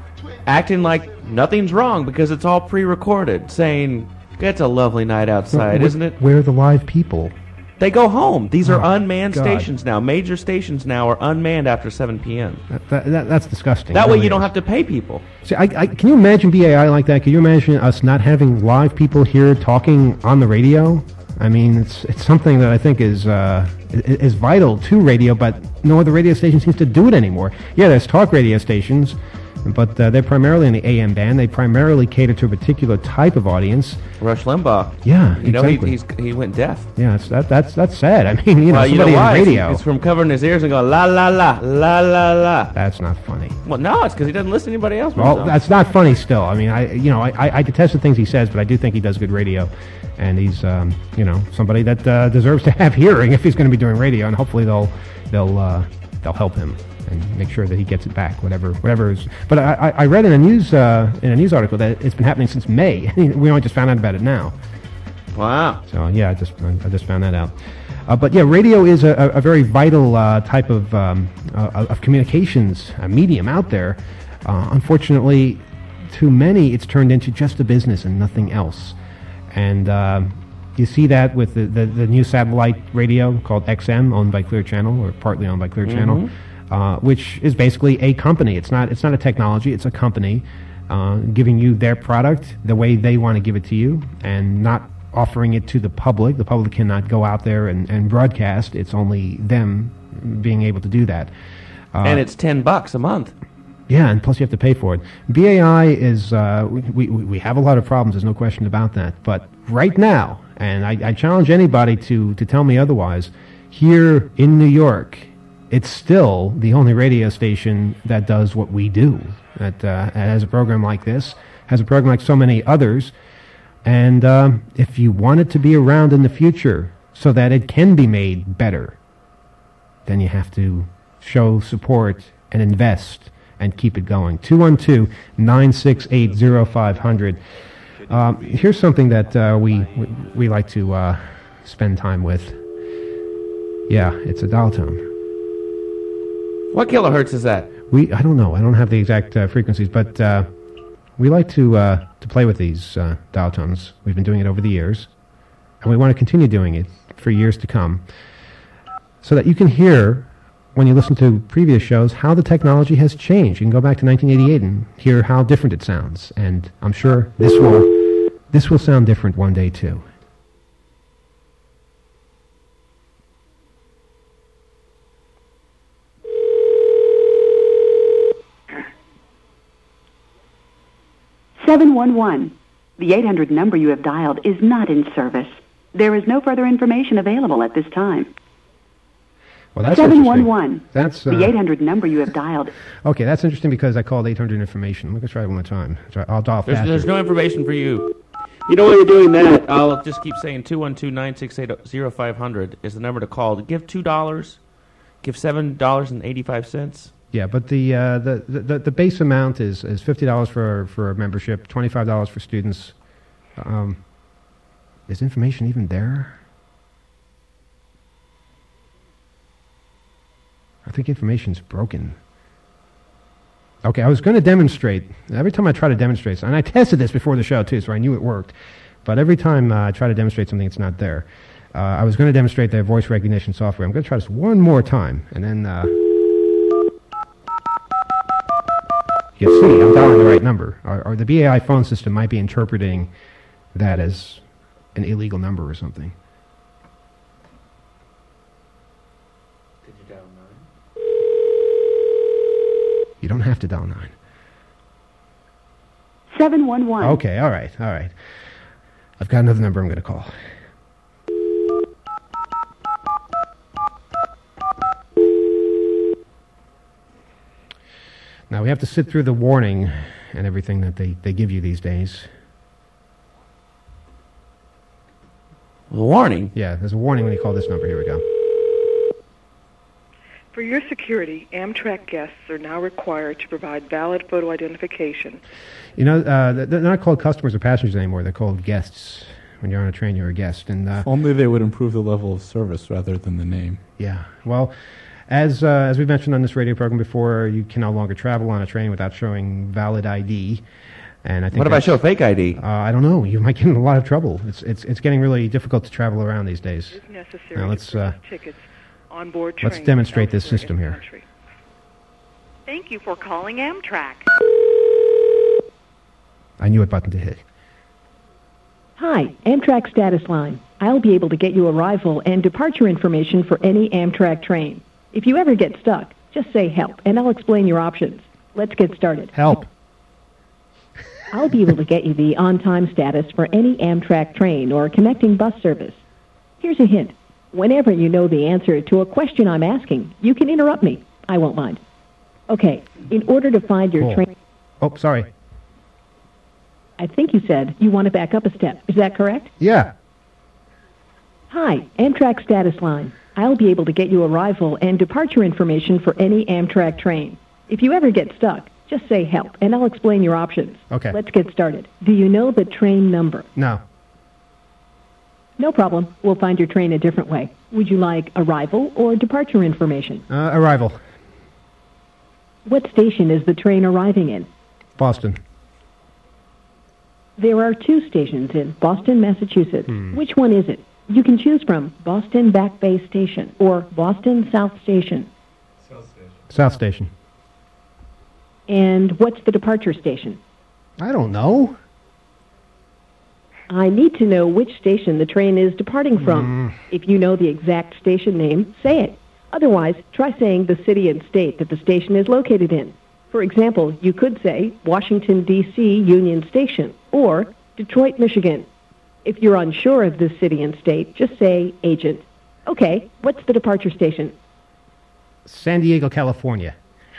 acting like nothing's wrong because it's all pre-recorded, saying, it's a lovely night outside, Wh- isn't it? Where are the live people? They go home. These are Oh, unmanned God. stations now. Major stations now are unmanned after seven p.m. That, that, that, that's disgusting. That It way really you don't is. have to pay people. See, I, I, can you imagine B A I like that? Can you imagine us not having live people here talking on the radio? I mean, it's it's something that I think is uh, i- is vital to radio, but no other radio station seems to do it anymore. Yeah, there's talk radio stations, but uh, they're primarily in the A M band. They primarily cater to a particular type of audience. Rush Limbaugh. Yeah, You know, exactly. he, he's, he went deaf. Yeah, it's, that, that's that's sad. I mean, you know, well, you know somebody why? on radio. It's from covering his ears and going, la, la, la, la, la, la. That's not funny. Well, no, it's because he doesn't listen to anybody else. Well, so. that's not funny still. I mean, I you know, I, I, I detest the things he says, but I do think he does good radio. And he's, um, you know, somebody that uh, deserves to have hearing if he's going to be doing radio, and hopefully they'll they'll uh, they'll help him and make sure that he gets it back, whatever whatever is. But I, I I read in a news uh, in a news article that it's been happening since May. We only just found out about it now. Wow. So yeah, I just I just found that out. Uh, but yeah, radio is a, a a very vital uh, type of um, uh, of communications uh, medium out there. Uh, unfortunately, to many, it's turned into just a business and nothing else. And uh, you see that with the, the, the new satellite radio called X M, owned by Clear Channel, or partly owned by Clear Channel, uh, which is basically a company. It's not it's not a technology. It's a company uh, giving you their product the way they want to give it to you, and not offering it to the public. The public cannot go out there and, and broadcast. It's only them being able to do that. Uh, and it's ten bucks a month. yeah, and plus you have to pay for it. B A I is, uh, we, we, we have a lot of problems, there's no question about that. But right now, and I, I challenge anybody to, to tell me otherwise, here in New York, it's still the only radio station that does what we do. That uh, has a program like this, has a program like so many others. And um, if you want it to be around in the future so that it can be made better, then you have to show support and invest and keep it going. two one two, nine six eight, zero five zero zero. Um, here's something that uh, we, we we like to uh, spend time with. Yeah, it's a dial tone. What kilohertz is that? We I don't know. I don't have the exact uh, frequencies, but uh, we like to uh, to play with these uh, dial tones. We've been doing it over the years, and we want to continue doing it for years to come, so that you can hear, when you listen to previous shows, how the technology has changed. You can go back to nineteen eighty-eight and hear how different it sounds. And I'm sure this will this will sound different one day too. seven one one. The eight hundred number you have dialed is not in service. There is no further information available at this time. Well, that's seven interesting. one one. That's uh, The eight hundred number you have dialed. okay. That's interesting because I called eight hundred information. Let me try it one more time. Try, I'll dial There's, faster. there's no information for you. You know, while you're doing that, I'll just keep saying two one two, nine six eight, zero five zero zero is the number to call. To give two dollars, give seven dollars and eighty-five cents. Yeah, but the, uh, the, the the base amount is, is fifty dollars for for a membership, twenty-five dollars for students. Um, is information even there? I think information's broken. Okay, I was going to demonstrate. Every time I try to demonstrate, and I tested this before the show too, so I knew it worked. But every time uh, I try to demonstrate something, it's not there. Uh, I was going to demonstrate their voice recognition software. I'm going to try this one more time, and then uh, you see I'm dialing the right number. Or, or the B A I phone system might be interpreting that as an illegal number or something. Did you dial nine? You don't have to dial nine. seven one one. Okay, all right, all right. I've got another number I'm going to call. Now, we have to sit through the warning and everything that they, they give you these days. A warning? Yeah, there's a warning when you call this number. Here we go. For your security, Amtrak guests are now required to provide valid photo identification. You know, uh, they're not called customers or passengers anymore. They're called guests. When you're on a train, you're a guest. And uh, Only they would improve the level of service rather than the name. yeah, well, as uh, as we mentioned on this radio program before, you can no longer travel on a train without showing valid I D. And I think What if I that's- show fake I D? Uh, I don't know. You might get in a lot of trouble. It's it's it's getting really difficult to travel around these days. It is necessary Now let's to uh, purchase tickets on board let's trains demonstrate this elsewhere in system the here. country. Thank you for calling Amtrak. I knew what button to hit. Hi, Amtrak status line. I'll be able to get you arrival and departure information for any Amtrak train. If you ever get stuck, just say help, and I'll explain your options. Let's get started. Help. I'll be able to get you the on-time status for any Amtrak train or connecting bus service. Here's a hint. Whenever you know the answer to a question I'm asking, you can interrupt me. I won't mind. Okay, in order to find your Cool. train... Oh, sorry. I think you said you want to back up a step. Is that correct? Yeah. Hi, Amtrak status line. I'll be able to get you arrival and departure information for any Amtrak train. If you ever get stuck, just say help, and I'll explain your options. Okay. Let's get started. Do you know the train number? No. No problem. We'll find your train a different way. Would you like arrival or departure information? Uh, arrival. What station is the train arriving in? Boston. There are two stations in Boston, Massachusetts. Hmm. Which one is it? You can choose from Boston Back Bay Station or Boston South Station. South Station. And what's the departure station? I don't know. I need to know which station the train is departing from. Mm. If you know the exact station name, say it. Otherwise, try saying the city and state that the station is located in. For example, you could say Washington, D C Union Station or Detroit, Michigan. If you're unsure of the city and state, just say agent. Okay, what's the departure station? San Diego, California.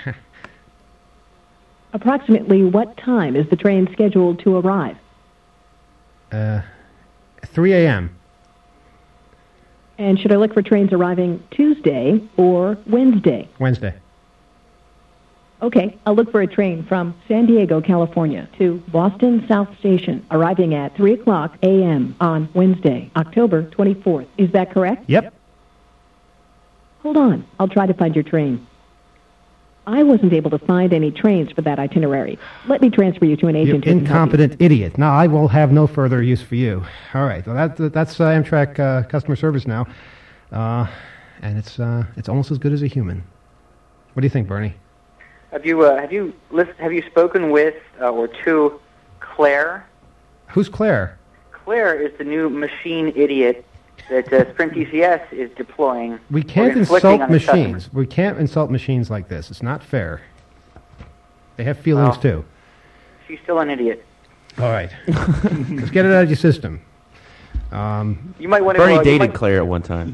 Approximately what time is the train scheduled to arrive? Uh, three a.m. And should I look for trains arriving Tuesday or Wednesday? Wednesday. Okay, I'll look for a train from San Diego, California to Boston South Station, arriving at three o'clock a.m. on Wednesday, October twenty-fourth. Is that correct? Yep. Hold on. I'll try to find your train. I wasn't able to find any trains for that itinerary. Let me transfer you to an You agent who can help you. incompetent idiot. No, I will have no further use for you. All right. Well, that, that's uh, Amtrak uh, customer service now. Uh, and it's uh, it's almost as good as a human. What do you think, Bernie? Have you uh, have you list, have you spoken with uh, or to Claire? Who's Claire? Claire is the new machine idiot that uh, Sprint T C S is deploying. We can't or inflicting insult on its customers. machines. We can't insult machines like this. It's not fair. They have feelings Well, too. She's still an idiot. All right. Let's get it out of your system. Um, You might want to. Bernie uh, you dated might- Claire at one time.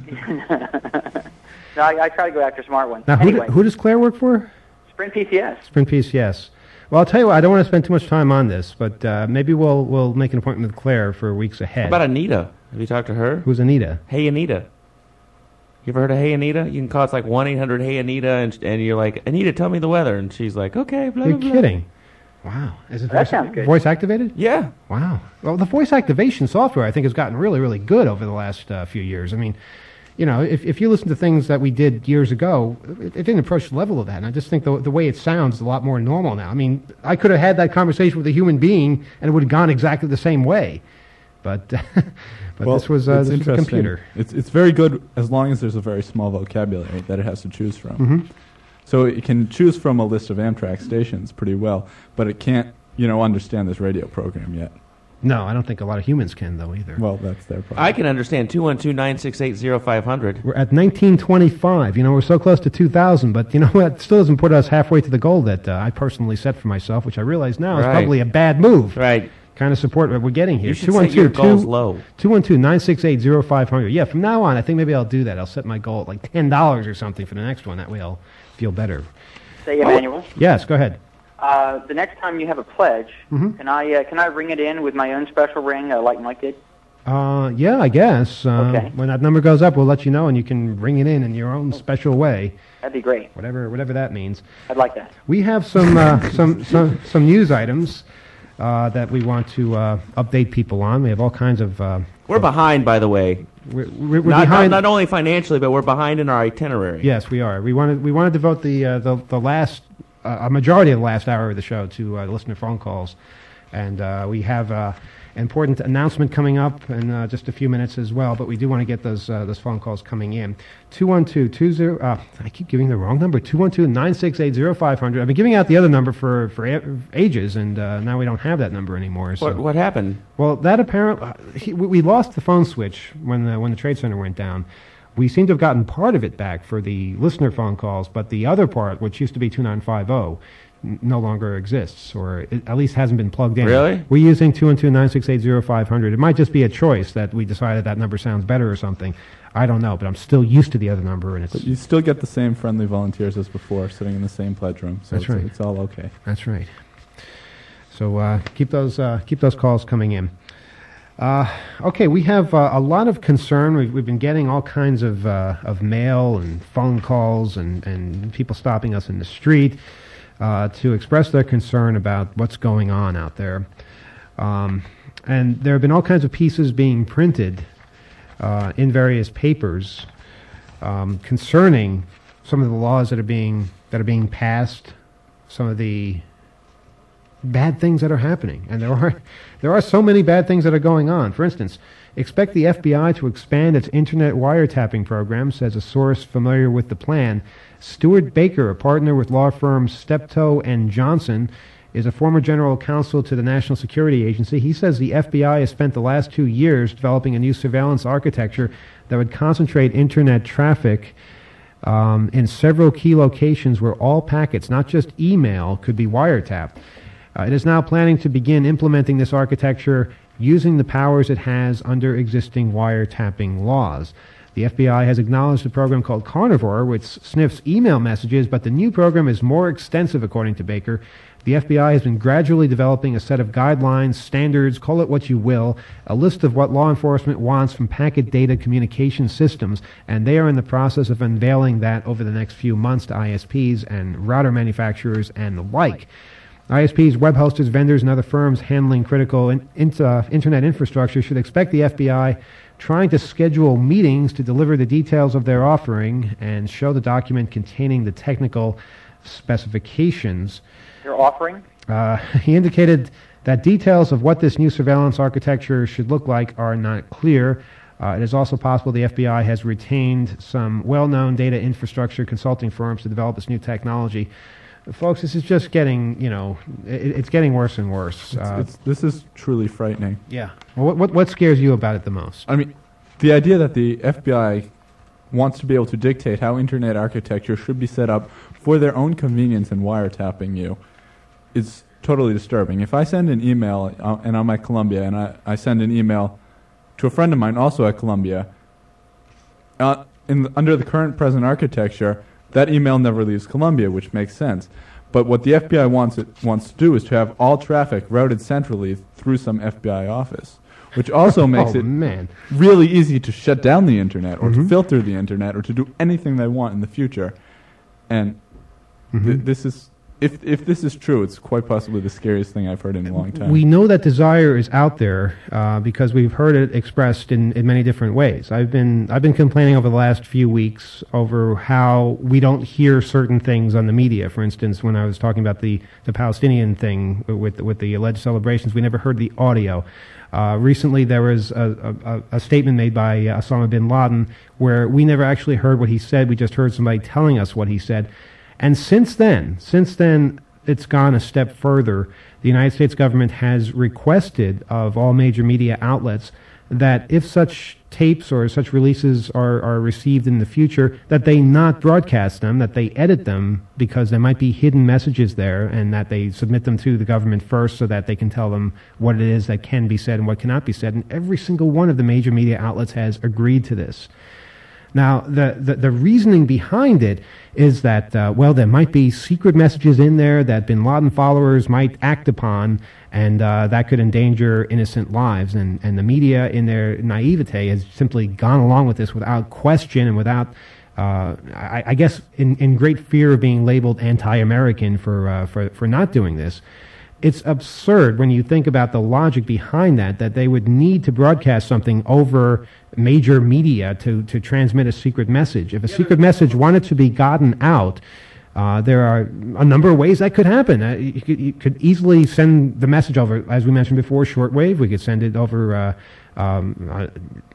No, I, I try to go after smart ones. now, who, anyway, do- who does Claire work for? Sprint P C S. Sprint P C S. Well, I'll tell you what, I don't want to spend too much time on this, but uh, maybe we'll we'll make an appointment with Claire for weeks ahead. How about Anita? Have you talked to her? Who's Anita? Hey, Anita. You ever heard of Hey, Anita? You can call, it's like one eight hundred Hey, Anita, and, and you're like, Anita, tell me the weather. And she's like, okay, blah, You're blah, blah. kidding. Wow. Is it That voice, sounds good. voice activated? Yeah. Wow. Well, the voice activation software, I think, has gotten really, really good over the last uh, few years. I mean, you know, if, if you listen to things that we did years ago, it, it didn't approach the level of that. And I just think the, the way it sounds is a lot more normal now. I mean, I could have had that conversation with a human being, and it would have gone exactly the same way. But, but well, this was, uh, it's this was a interesting. computer. It's it's very good as long as there's a very small vocabulary that it has to choose from. Mhm. So it can choose from a list of Amtrak stations pretty well, but it can't, you know, understand this radio program yet. No, I don't think a lot of humans can, though, either. Well, that's their problem. I can understand two one two, nine six eight, zero five hundred. We're at nineteen twenty-five. You know, we're so close to two thousand, but you know what? It still doesn't put us halfway to the goal that uh, I personally set for myself, which I realize now is Right. probably a bad move. Right. Kind of support what we're getting here. You should set your goals low. two one two, nine six eight, zero five hundred. Yeah, from now on, I think maybe I'll do that. I'll set my goal at like ten dollars or something for the next one. That way I'll feel better. Say, Emmanuel. Yes, go ahead. Uh, the next time you have a pledge, Mhm. can I uh, can I ring it in with my own special ring, uh, like Mike did? Uh, yeah, I guess. Uh, Okay. When that number goes up, we'll let you know, and you can ring it in in your own special way, That'd be great. whatever whatever that means. I'd like that. We have some uh, some, some some news items uh, that we want to uh, update people on. We have all kinds of. Uh, We're behind, by the way. We're, we're, we're not, behind. Not, not only financially, but we're behind in our itinerary. Yes, we are. We want to we want to devote the uh, the the last uh, a majority of the last hour of the show to uh, listener phone calls, and uh, we have uh, an important announcement coming up in uh, just a few minutes as well. But we do want to get those uh, those phone calls coming in. Two one two two zero. Uh, I keep giving the wrong number. Two one two nine six eight zero five hundred. I've been giving out the other number for for a- ages, and uh, now we don't have that number anymore. So. What, what happened? Well, that apparently we we lost the phone switch when the when the Trade Center went down. We seem to have gotten part of it back for the listener phone calls, but the other part, which used to be two nine five zero, n- no longer exists, or it at least hasn't been plugged in. Really? We're using two one two nine six eight zero five hundred. It might just be a choice that we decided that number sounds better or something. I don't know, but I'm still used to the other number, and it's But you still get the same friendly volunteers as before, sitting in the same pledge room. So That's it's, right. it's all okay. That's right. So uh, keep those uh, keep those calls coming in. Uh, okay, we have uh, a lot of concern. We've, we've been getting all kinds of uh, of mail and phone calls and, and people stopping us in the street uh, to express their concern about what's going on out there. Um, and there have been all kinds of pieces being printed uh, in various papers um, concerning some of the laws that are being that are being passed, some of the bad things that are happening, and there are there are so many bad things that are going on. For instance, expect the F B I to expand its internet wiretapping program, says a source familiar with the plan. Stuart Baker, a partner with law firms Steptoe and Johnson, is a former general counsel to the National Security Agency. He says the F B I has spent the last two years developing a new surveillance architecture that would concentrate internet traffic um, in several key locations where all packets, not just email, could be wiretapped. Uh, it is now planning to begin implementing this architecture using the powers it has under existing wiretapping laws. The F B I has acknowledged a program called Carnivore, which sniffs email messages, but the new program is more extensive, according to Baker. The F B I has been gradually developing a set of guidelines, standards, call it what you will, a list of what law enforcement wants from packet data communication systems, and they are in the process of unveiling that over the next few months to I S Ps and router manufacturers and the like. I S Ps, web hosters, vendors, and other firms handling critical in, in, uh, internet infrastructure should expect the F B I trying to schedule meetings to deliver the details of their offering and show the document containing the technical specifications. You're offering? Uh, he indicated that details of what this new surveillance architecture should look like are not clear. Uh, it is also possible the F B I has retained some well-known data infrastructure consulting firms to develop this new technology. Folks, this is just getting, you know, it, it's getting worse and worse. It's, Uh, it's, this is truly frightening. yeah. Well, what, what what scares you about it the most? I mean, the idea that the F B I wants to be able to dictate how internet architecture should be set up for their own convenience in wiretapping you is totally disturbing. If I send an email, uh, and I'm at Columbia, and I, I send an email to a friend of mine also at Columbia, uh, in the, under the current present architecture, that email never leaves Columbia, which makes sense. But what the F B I wants it, wants to do is to have all traffic routed centrally through some F B I office, which also makes oh, it man. really easy to shut down the internet or Mm-hmm. to filter the internet or to do anything they want in the future. And Mm-hmm. th- this is, if if this is true, it's quite possibly the scariest thing I've heard in a long time. We know that desire is out there uh, because we've heard it expressed in, in many different ways. I've been I've been complaining over the last few weeks over how we don't hear certain things on the media. For instance, when I was talking about the, the Palestinian thing with with the alleged celebrations, we never heard the audio. Uh, recently, there was a, a, a statement made by uh, Osama bin Laden where we never actually heard what he said. We just heard somebody telling us what he said. And since then, since then, it's gone a step further. The United States government has requested of all major media outlets that if such tapes or such releases are, are received in the future, that they not broadcast them, that they edit them because there might be hidden messages there, and that they submit them to the government first so that they can tell them what it is that can be said and what cannot be said. And every single one of the major media outlets has agreed to this. Now, the, the, the reasoning behind it is that, uh, well, there might be secret messages in there that bin Laden followers might act upon, and uh, that could endanger innocent lives. And, and the media, in their naivete, has simply gone along with this without question and without, uh, I, I guess, in, in great fear of being labeled anti-American for, uh, for, for not doing this. It's absurd when you think about the logic behind that, that they would need to broadcast something over major media to, to transmit a secret message. If a secret message wanted to be gotten out, uh, there are a number of ways that could happen. Uh, you, could, you could easily send the message over, as we mentioned before, shortwave. We could send it over uh, um, uh,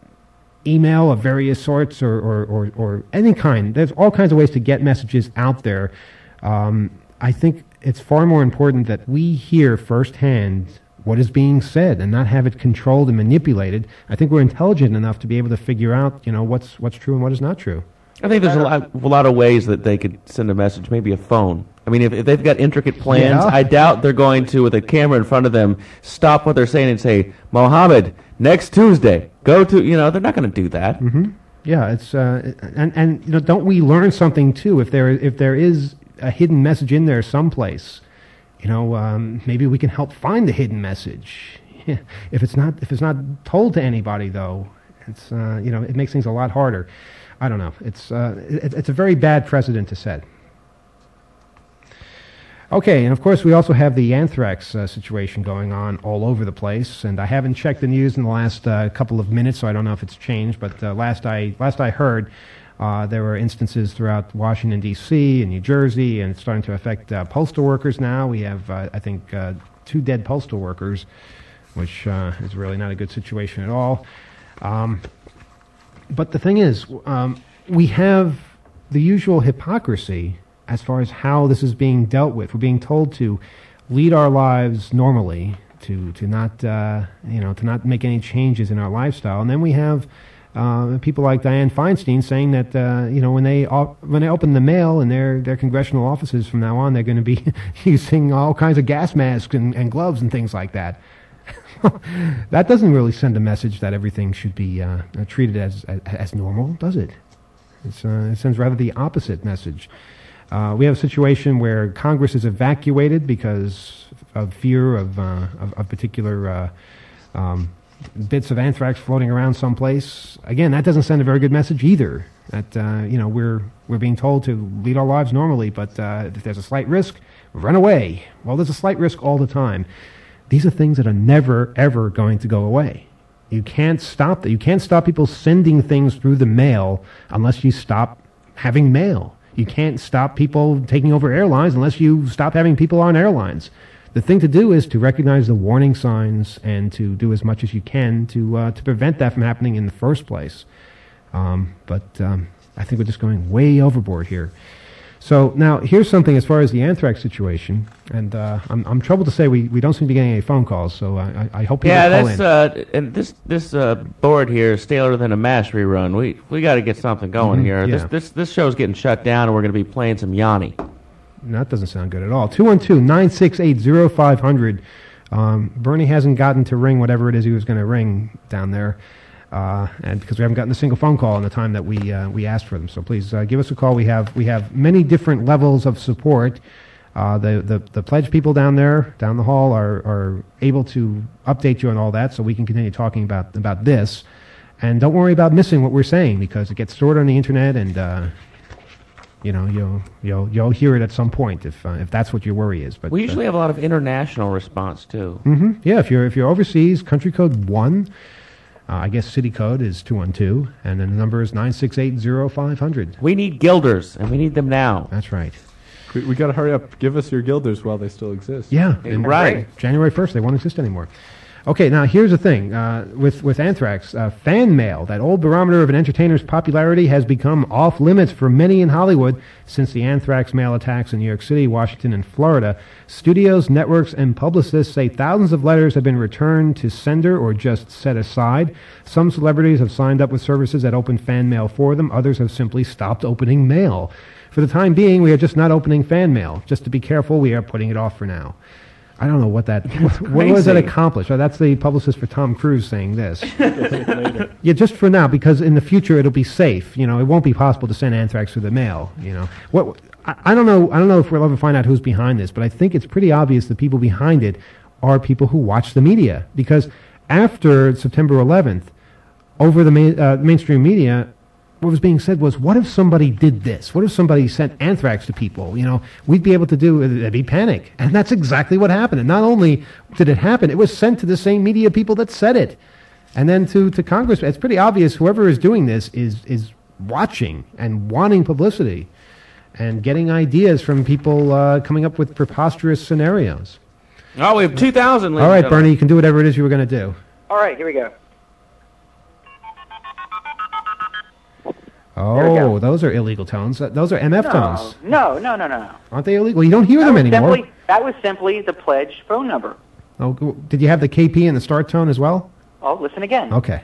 email of various sorts or, or, or, or any kind. There's all kinds of ways to get messages out there. Um, I think it's far more important that we hear firsthand what is being said and not have it controlled and manipulated. I think we're intelligent enough to be able to figure out, you know, what's what's true and what is not true. I think there's a lot, a lot of ways that they could send a message, maybe a phone. I mean, if, if they've got intricate plans, Yeah. I doubt they're going to, with a camera in front of them, stop what they're saying and say, Mohammed, next Tuesday, go to, you know, they're not going to do that. Mm-hmm. Yeah, it's uh, and and you know, don't we learn something too? If there if there is a hidden message in there someplace, you know, um, maybe we can help find the hidden message. if it's not if it's not told to anybody, though, it's uh, you know, it makes things a lot harder. I don't know. It's uh, it, it's a very bad precedent to set. Okay, and of course we also have the anthrax uh, situation going on all over the place, and I haven't checked the news in the last uh, couple of minutes, so I don't know if it's changed. But uh, last I last I heard, uh, there were instances throughout Washington D C and New Jersey, and it's starting to affect uh, postal workers now. We have, uh, I think, uh, two dead postal workers, which uh, is really not a good situation at all. Um, but the thing is, um, we have the usual hypocrisy as far as how this is being dealt with. We're being told to lead our lives normally, to to not uh, you know to not make any changes in our lifestyle, and then we have uh, people like Dianne Feinstein saying that uh, you know when they op- when they open the mail in their their congressional offices from now on, they're going to be using all kinds of gas masks and, and gloves and things like that. That doesn't really send a message that everything should be uh, treated as, as as normal, does it? It's, uh, it sends rather the opposite message. Uh, we have a situation where Congress is evacuated because of fear of uh, of, of particular uh, um, bits of anthrax floating around someplace. Again, that doesn't send a very good message either. That uh, you know we're we're being told to lead our lives normally, but uh, if there's a slight risk, run away. Well, there's a slight risk all the time. These are things that are never ever going to go away. You can't stop that. You can't stop people sending things through the mail unless you stop having mail. You can't stop people taking over airlines unless you stop having people on airlines. The thing to do is to recognize the warning signs and to do as much as you can to uh, to prevent that from happening in the first place. Um, but um, I think we're just going way overboard here. So now here's something as far as the anthrax situation, and uh, I'm I'm troubled to say we, we don't seem to be getting any phone calls. So I I hope people Yeah, call that's in. uh, and this this uh, board here is staler than a MASH rerun. We we got to get something going Mhm, here. yeah. This this this show's getting shut down, and we're going to be playing some Yanni. No, that doesn't sound good at all. two one two, nine six eight, zero five zero zero. Um, Bernie hasn't gotten to ring whatever it is he was going to ring down there, uh, and because we haven't gotten a single phone call in the time that we uh, we asked for them. So please uh, give us a call. We have we have many different levels of support. Uh, the, the the pledge people down there, down the hall, are are able to update you on all that, so we can continue talking about about this. And don't worry about missing what we're saying, because it gets stored on the internet, and uh, you know you'll you'll you'll hear it at some point if uh, if that's what your worry is. But we usually uh, have a lot of international response too. Mm-hmm. Yeah, if you're if you're overseas, country code one. Uh, I guess city code is two one two, and then the number is nine six eight zero five zero zero. We need guilders, and we need them now. That's right. We, we got to hurry up. Give us your guilders while they still exist. Yeah, and right. January first, they won't exist anymore. Okay, now here's the thing. Uh, with, with Anthrax, uh, fan mail, that old barometer of an entertainer's popularity, has become off limits for many in Hollywood since the Anthrax mail attacks in New York City, Washington, and Florida. Studios, networks, and publicists say thousands of letters have been returned to sender or just set aside. Some celebrities have signed up with services that open fan mail for them. Others have simply stopped opening mail. For the time being, we are just not opening fan mail. Just to be careful, we are putting it off for now. I don't know what that, what, what does that accomplish? Oh, that's the publicist for Tom Cruise saying this. Yeah, just for now, because in the future it'll be safe. You know, it won't be possible to send anthrax through the mail. You know, what I, I don't know. I don't know if we'll ever find out who's behind this, but I think it's pretty obvious the people behind it are people who watch the media. Because after September eleventh, over the main, uh, mainstream media, what was being said was, what if somebody did this? What if somebody sent anthrax to people? You know, we'd be able to do, it'd be panic. And that's exactly what happened. And not only did it happen, it was sent to the same media people that said it. And then to, to Congress. It's pretty obvious whoever is doing this is, is watching and wanting publicity and getting ideas from people uh, coming up with preposterous scenarios. Oh, we have two thousand. All right, Bernie, you can do whatever it is you were going to do. All right, here we go. Oh, those are illegal tones. Uh, those are M F no, tones. No, no, no, no. Aren't they illegal? You don't hear that them was anymore. Simply, that was simply the pledge phone number. Oh, did you have the K P and the start tone as well? Oh, listen again. Okay.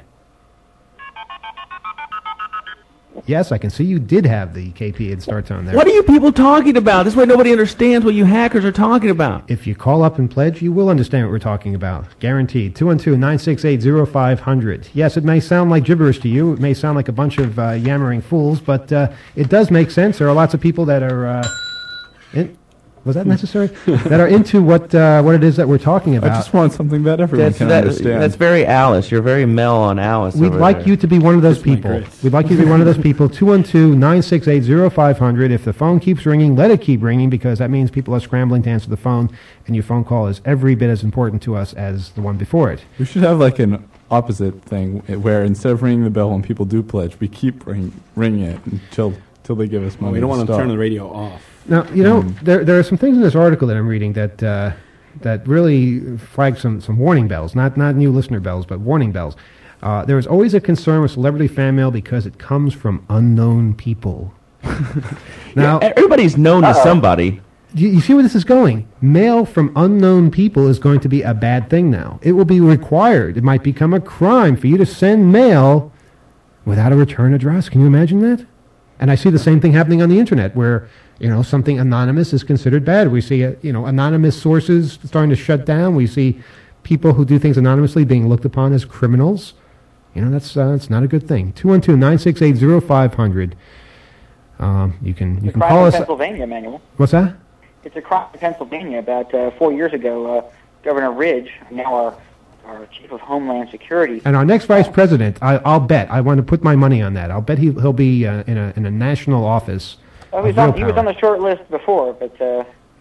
Yes, I can see you did have the K P and start tone there. What are you people talking about? This way nobody understands what you hackers are talking about. If you call up and pledge, you will understand what we're talking about. Guaranteed. two one two, nine six eight, zero five zero zero. Yes, it may sound like gibberish to you. It may sound like a bunch of uh, yammering fools, but uh, it does make sense. There are lots of people that are... Uh, in, was that necessary? that are into what uh, what it is that we're talking about. I just want something that everyone That's, can that, understand. that's very Alice. You're very Mel on Alice. We'd over like there. you to be one of those people. We'd like you to be one of those people. two one two, nine six eight, zero five zero zero. If the phone keeps ringing, let it keep ringing, because that means people are scrambling to answer the phone, and your phone call is every bit as important to us as the one before it. We should have like an opposite thing where instead of ringing the bell when people do pledge, we keep ring, ringing it until, until they give us money. Well, we don't want to stop. turn the radio off. Now, you know, Mm. there there are some things in this article that I'm reading that uh, that really flag some, some warning bells, not not new listener bells, but warning bells. Uh, there is always a concern with celebrity fan mail because it comes from unknown people. Now, Yeah, everybody's known to somebody. You, you see where this is going? Mail from unknown people is going to be a bad thing now. It will be required. It might become a crime for you to send mail without a return address. Can you imagine that? And I see the same thing happening on the internet, where, you know, something anonymous is considered bad. We see, uh, you know, anonymous sources starting to shut down. We see people who do things anonymously being looked upon as criminals. You know, that's uh, that's not a good thing. two one two, nine six eight, zero five zero zero. Um, you can you It's a can crime call in us. Pennsylvania, Emmanuel. What's that? It's a crime in Pennsylvania. About uh, four years ago, uh, Governor Ridge, now our our chief of Homeland Security. And our next vice president, I, I'll bet, I want to put my money on that. I'll bet he, he'll be uh, in a in a national office. Oh, he, was of on, real he was power. on the short list before, but uh,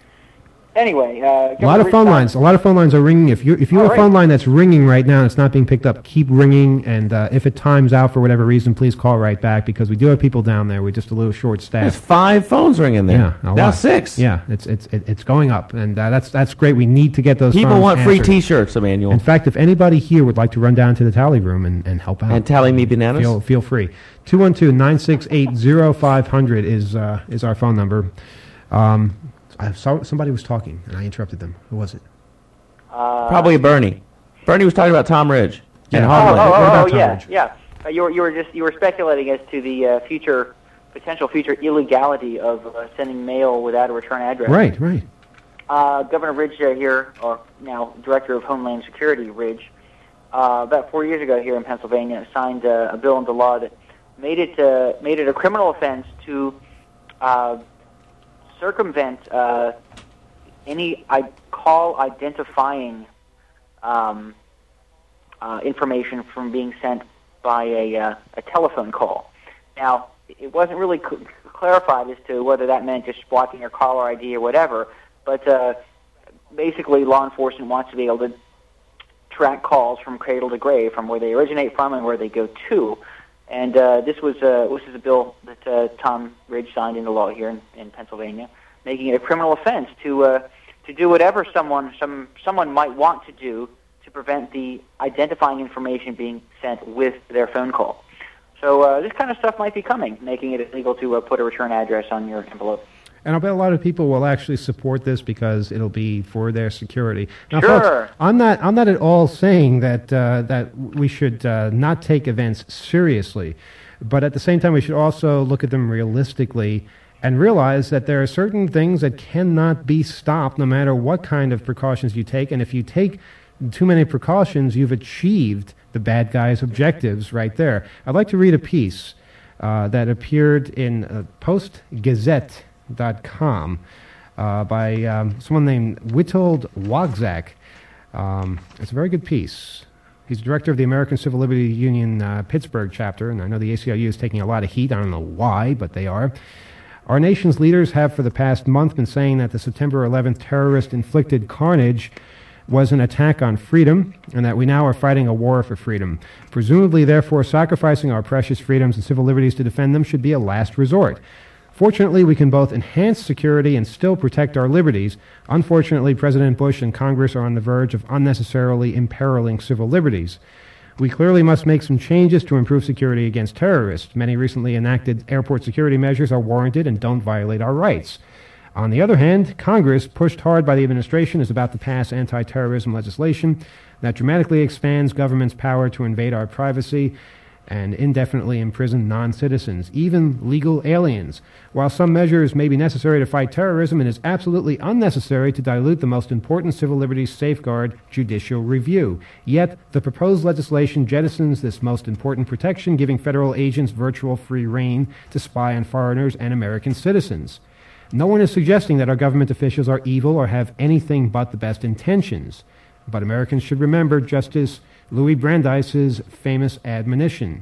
anyway. Uh, A lot of phone lines. A lot of phone lines are ringing. If you if you have Oh, a phone right. line that's ringing right now and it's not being picked up, keep ringing. And uh, if it times out for whatever reason, please call right back, because we do have people down there. We're just a little short There's staffed. five phones ringing there. Yeah, a now lot. six. Yeah, it's it's it, it's going up, and uh, that's that's great. We need to get those. People phones want free answered. T-shirts, Emmanuel. In fact, if anybody here would like to run down to the tally room and, and help out, And tally me bananas? feel feel free. two one two, nine six eight, zero five zero zero is uh, is our phone number. Um, I saw somebody was talking and I interrupted them. Who was it? Uh, Probably Bernie. Bernie was talking about Tom Ridge and Yeah. Oh, Homeland. oh, What oh, about oh Tom yeah, Ridge? yeah. Uh, you were you were just you were speculating as to the uh, future potential future illegality of uh, sending mail without a return address. Right, right. Uh, Governor Ridge uh, here, or now Director of Homeland Security Ridge, uh, about four years ago here in Pennsylvania, signed uh, a bill into law that made it uh, made it a criminal offense to uh, circumvent uh, any I- call identifying um, uh, information from being sent by a, uh, a telephone call. Now, it wasn't really cl- clarified as to whether that meant just blocking your caller I D or whatever, but uh, basically law enforcement wants to be able to track calls from cradle to grave, from where they originate from and where they go to. And uh, this was uh, this is a bill that uh, Tom Ridge signed into law here in, in Pennsylvania, making it a criminal offense to uh, to do whatever someone some someone might want to do to prevent the identifying information being sent with their phone call. So uh, this kind of stuff might be coming, making it illegal to uh, put a return address on your envelope. And I'll bet a lot of people will actually support this because it'll be for their security. Now, Sure. folks, I'm not, I'm not at all saying that, uh, that we should uh, not take events seriously, but at the same time we should also look at them realistically and realize that there are certain things that cannot be stopped no matter what kind of precautions you take. And if you take too many precautions, you've achieved the bad guy's objectives right there. I'd like to read a piece uh, that appeared in uh, Post Gazette dot com uh, by um, someone named Witold Wagzak. Um, it's a very good piece. He's director of the American Civil Liberties Union uh, Pittsburgh chapter, and I know the A C L U is taking a lot of heat. I don't know why, but they are. Our nation's leaders have for the past month been saying that the September eleventh terrorist-inflicted carnage was an attack on freedom, and that we now are fighting a war for freedom. Presumably, therefore, sacrificing our precious freedoms and civil liberties to defend them should be a last resort. Fortunately, we can both enhance security and still protect our liberties. Unfortunately, President Bush and Congress are on the verge of unnecessarily imperiling civil liberties. We clearly must make some changes to improve security against terrorists. Many recently enacted airport security measures are warranted and don't violate our rights. On the other hand, Congress, pushed hard by the administration, is about to pass anti-terrorism legislation that dramatically expands government's power to invade our privacy and indefinitely imprison non-citizens, even legal aliens. While some measures may be necessary to fight terrorism, it is absolutely unnecessary to dilute the most important civil liberties safeguard, judicial review. Yet, the proposed legislation jettisons this most important protection, giving federal agents virtual free rein to spy on foreigners and American citizens. No one is suggesting that our government officials are evil or have anything but the best intentions. But Americans should remember Justice Louis Brandeis's famous admonition.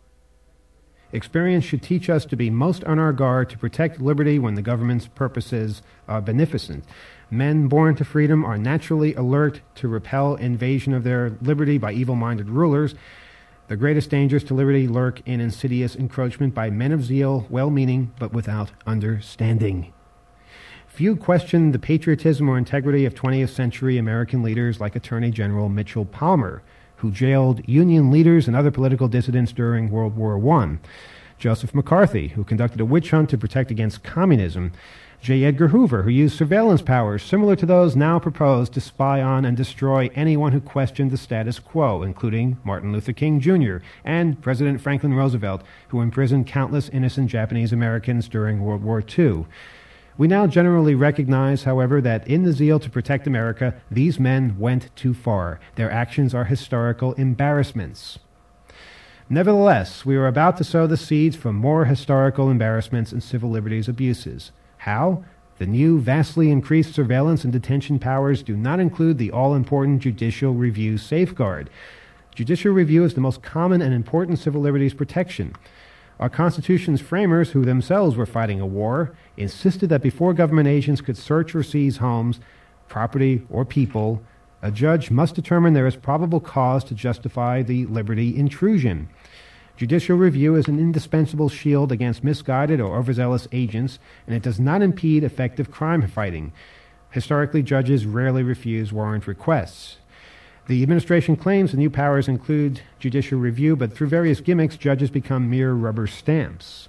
Experience should teach us to be most on our guard to protect liberty when the government's purposes are beneficent. Men born to freedom are naturally alert to repel invasion of their liberty by evil-minded rulers. The greatest dangers to liberty lurk in insidious encroachment by men of zeal, well-meaning, but without understanding. Few question the patriotism or integrity of twentieth century American leaders like Attorney General Mitchell Palmer, who jailed Union leaders and other political dissidents during World War One. Joseph McCarthy, who conducted a witch hunt to protect against communism. J. Edgar Hoover, who used surveillance powers similar to those now proposed to spy on and destroy anyone who questioned the status quo, including Martin Luther King Junior and President Franklin Roosevelt, who imprisoned countless innocent Japanese Americans during World War Two. We now generally recognize, however, that in the zeal to protect America, these men went too far. Their actions are historical embarrassments. Nevertheless, we are about to sow the seeds for more historical embarrassments and civil liberties abuses. How? The new, vastly increased surveillance and detention powers do not include the all-important judicial review safeguard. Judicial review is the most common and important civil liberties protection. Our Constitution's framers, who themselves were fighting a war, insisted that before government agents could search or seize homes, property, or people, a judge must determine there is probable cause to justify the liberty intrusion. Judicial review is an indispensable shield against misguided or overzealous agents, and it does not impede effective crime fighting. Historically, judges rarely refuse warrant requests. The administration claims the new powers include judicial review, but through various gimmicks, judges become mere rubber stamps.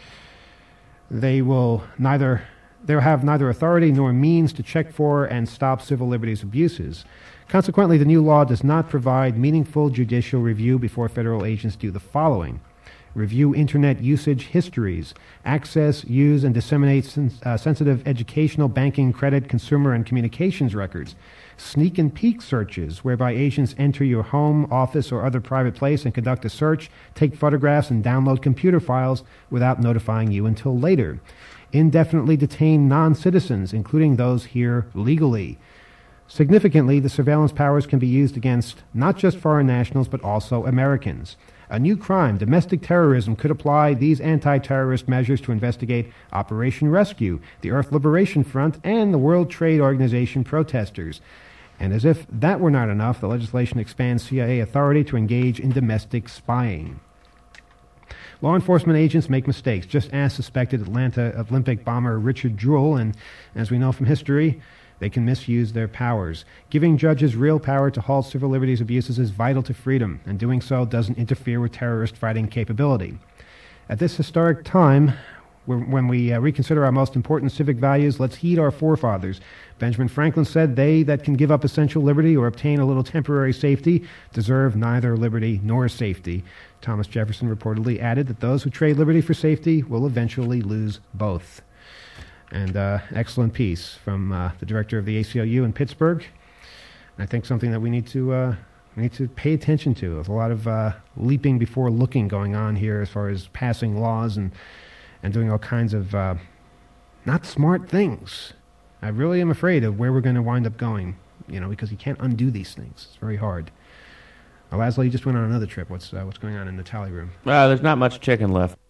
They will neither they'll have neither authority nor means to check for and stop civil liberties abuses. Consequently, the new law does not provide meaningful judicial review before federal agents do the following: review Internet usage histories, access, use, and disseminate sens- uh, sensitive educational, banking, credit, consumer, and communications records, sneak and peek searches, whereby agents enter your home, office, or other private place and conduct a search, take photographs, and download computer files without notifying you until later, indefinitely detain non-citizens, including those here legally. Significantly, the surveillance powers can be used against not just foreign nationals, but also Americans. A new crime, domestic terrorism, could apply these anti-terrorist measures to investigate Operation Rescue, the Earth Liberation Front, and the World Trade Organization protesters. And as if that were not enough, the legislation expands C I A authority to engage in domestic spying. Law enforcement agents make mistakes, just as suspected Atlanta Olympic bomber Richard Jewell, and as we know from history, they can misuse their powers. Giving judges real power to halt civil liberties abuses is vital to freedom, and doing so doesn't interfere with terrorist fighting capability. At this historic time, when we uh, reconsider our most important civic values, let's heed our forefathers. Benjamin Franklin said, "They that can give up essential liberty or obtain a little temporary safety deserve neither liberty nor safety." Thomas Jefferson reportedly added that those who trade liberty for safety will eventually lose both. And uh, excellent piece from uh, the director of the A C L U in Pittsburgh. And I think something that we need to uh, we need to pay attention to. There's a lot of uh, leaping before looking going on here as far as passing laws and and doing all kinds of uh, not smart things. I really am afraid of where we're going to wind up going, you know, because you can't undo these things. It's very hard. Uh, Laszlo, you just went on another trip. What's uh, what's going on in the tally room? Uh, there's not much chicken left.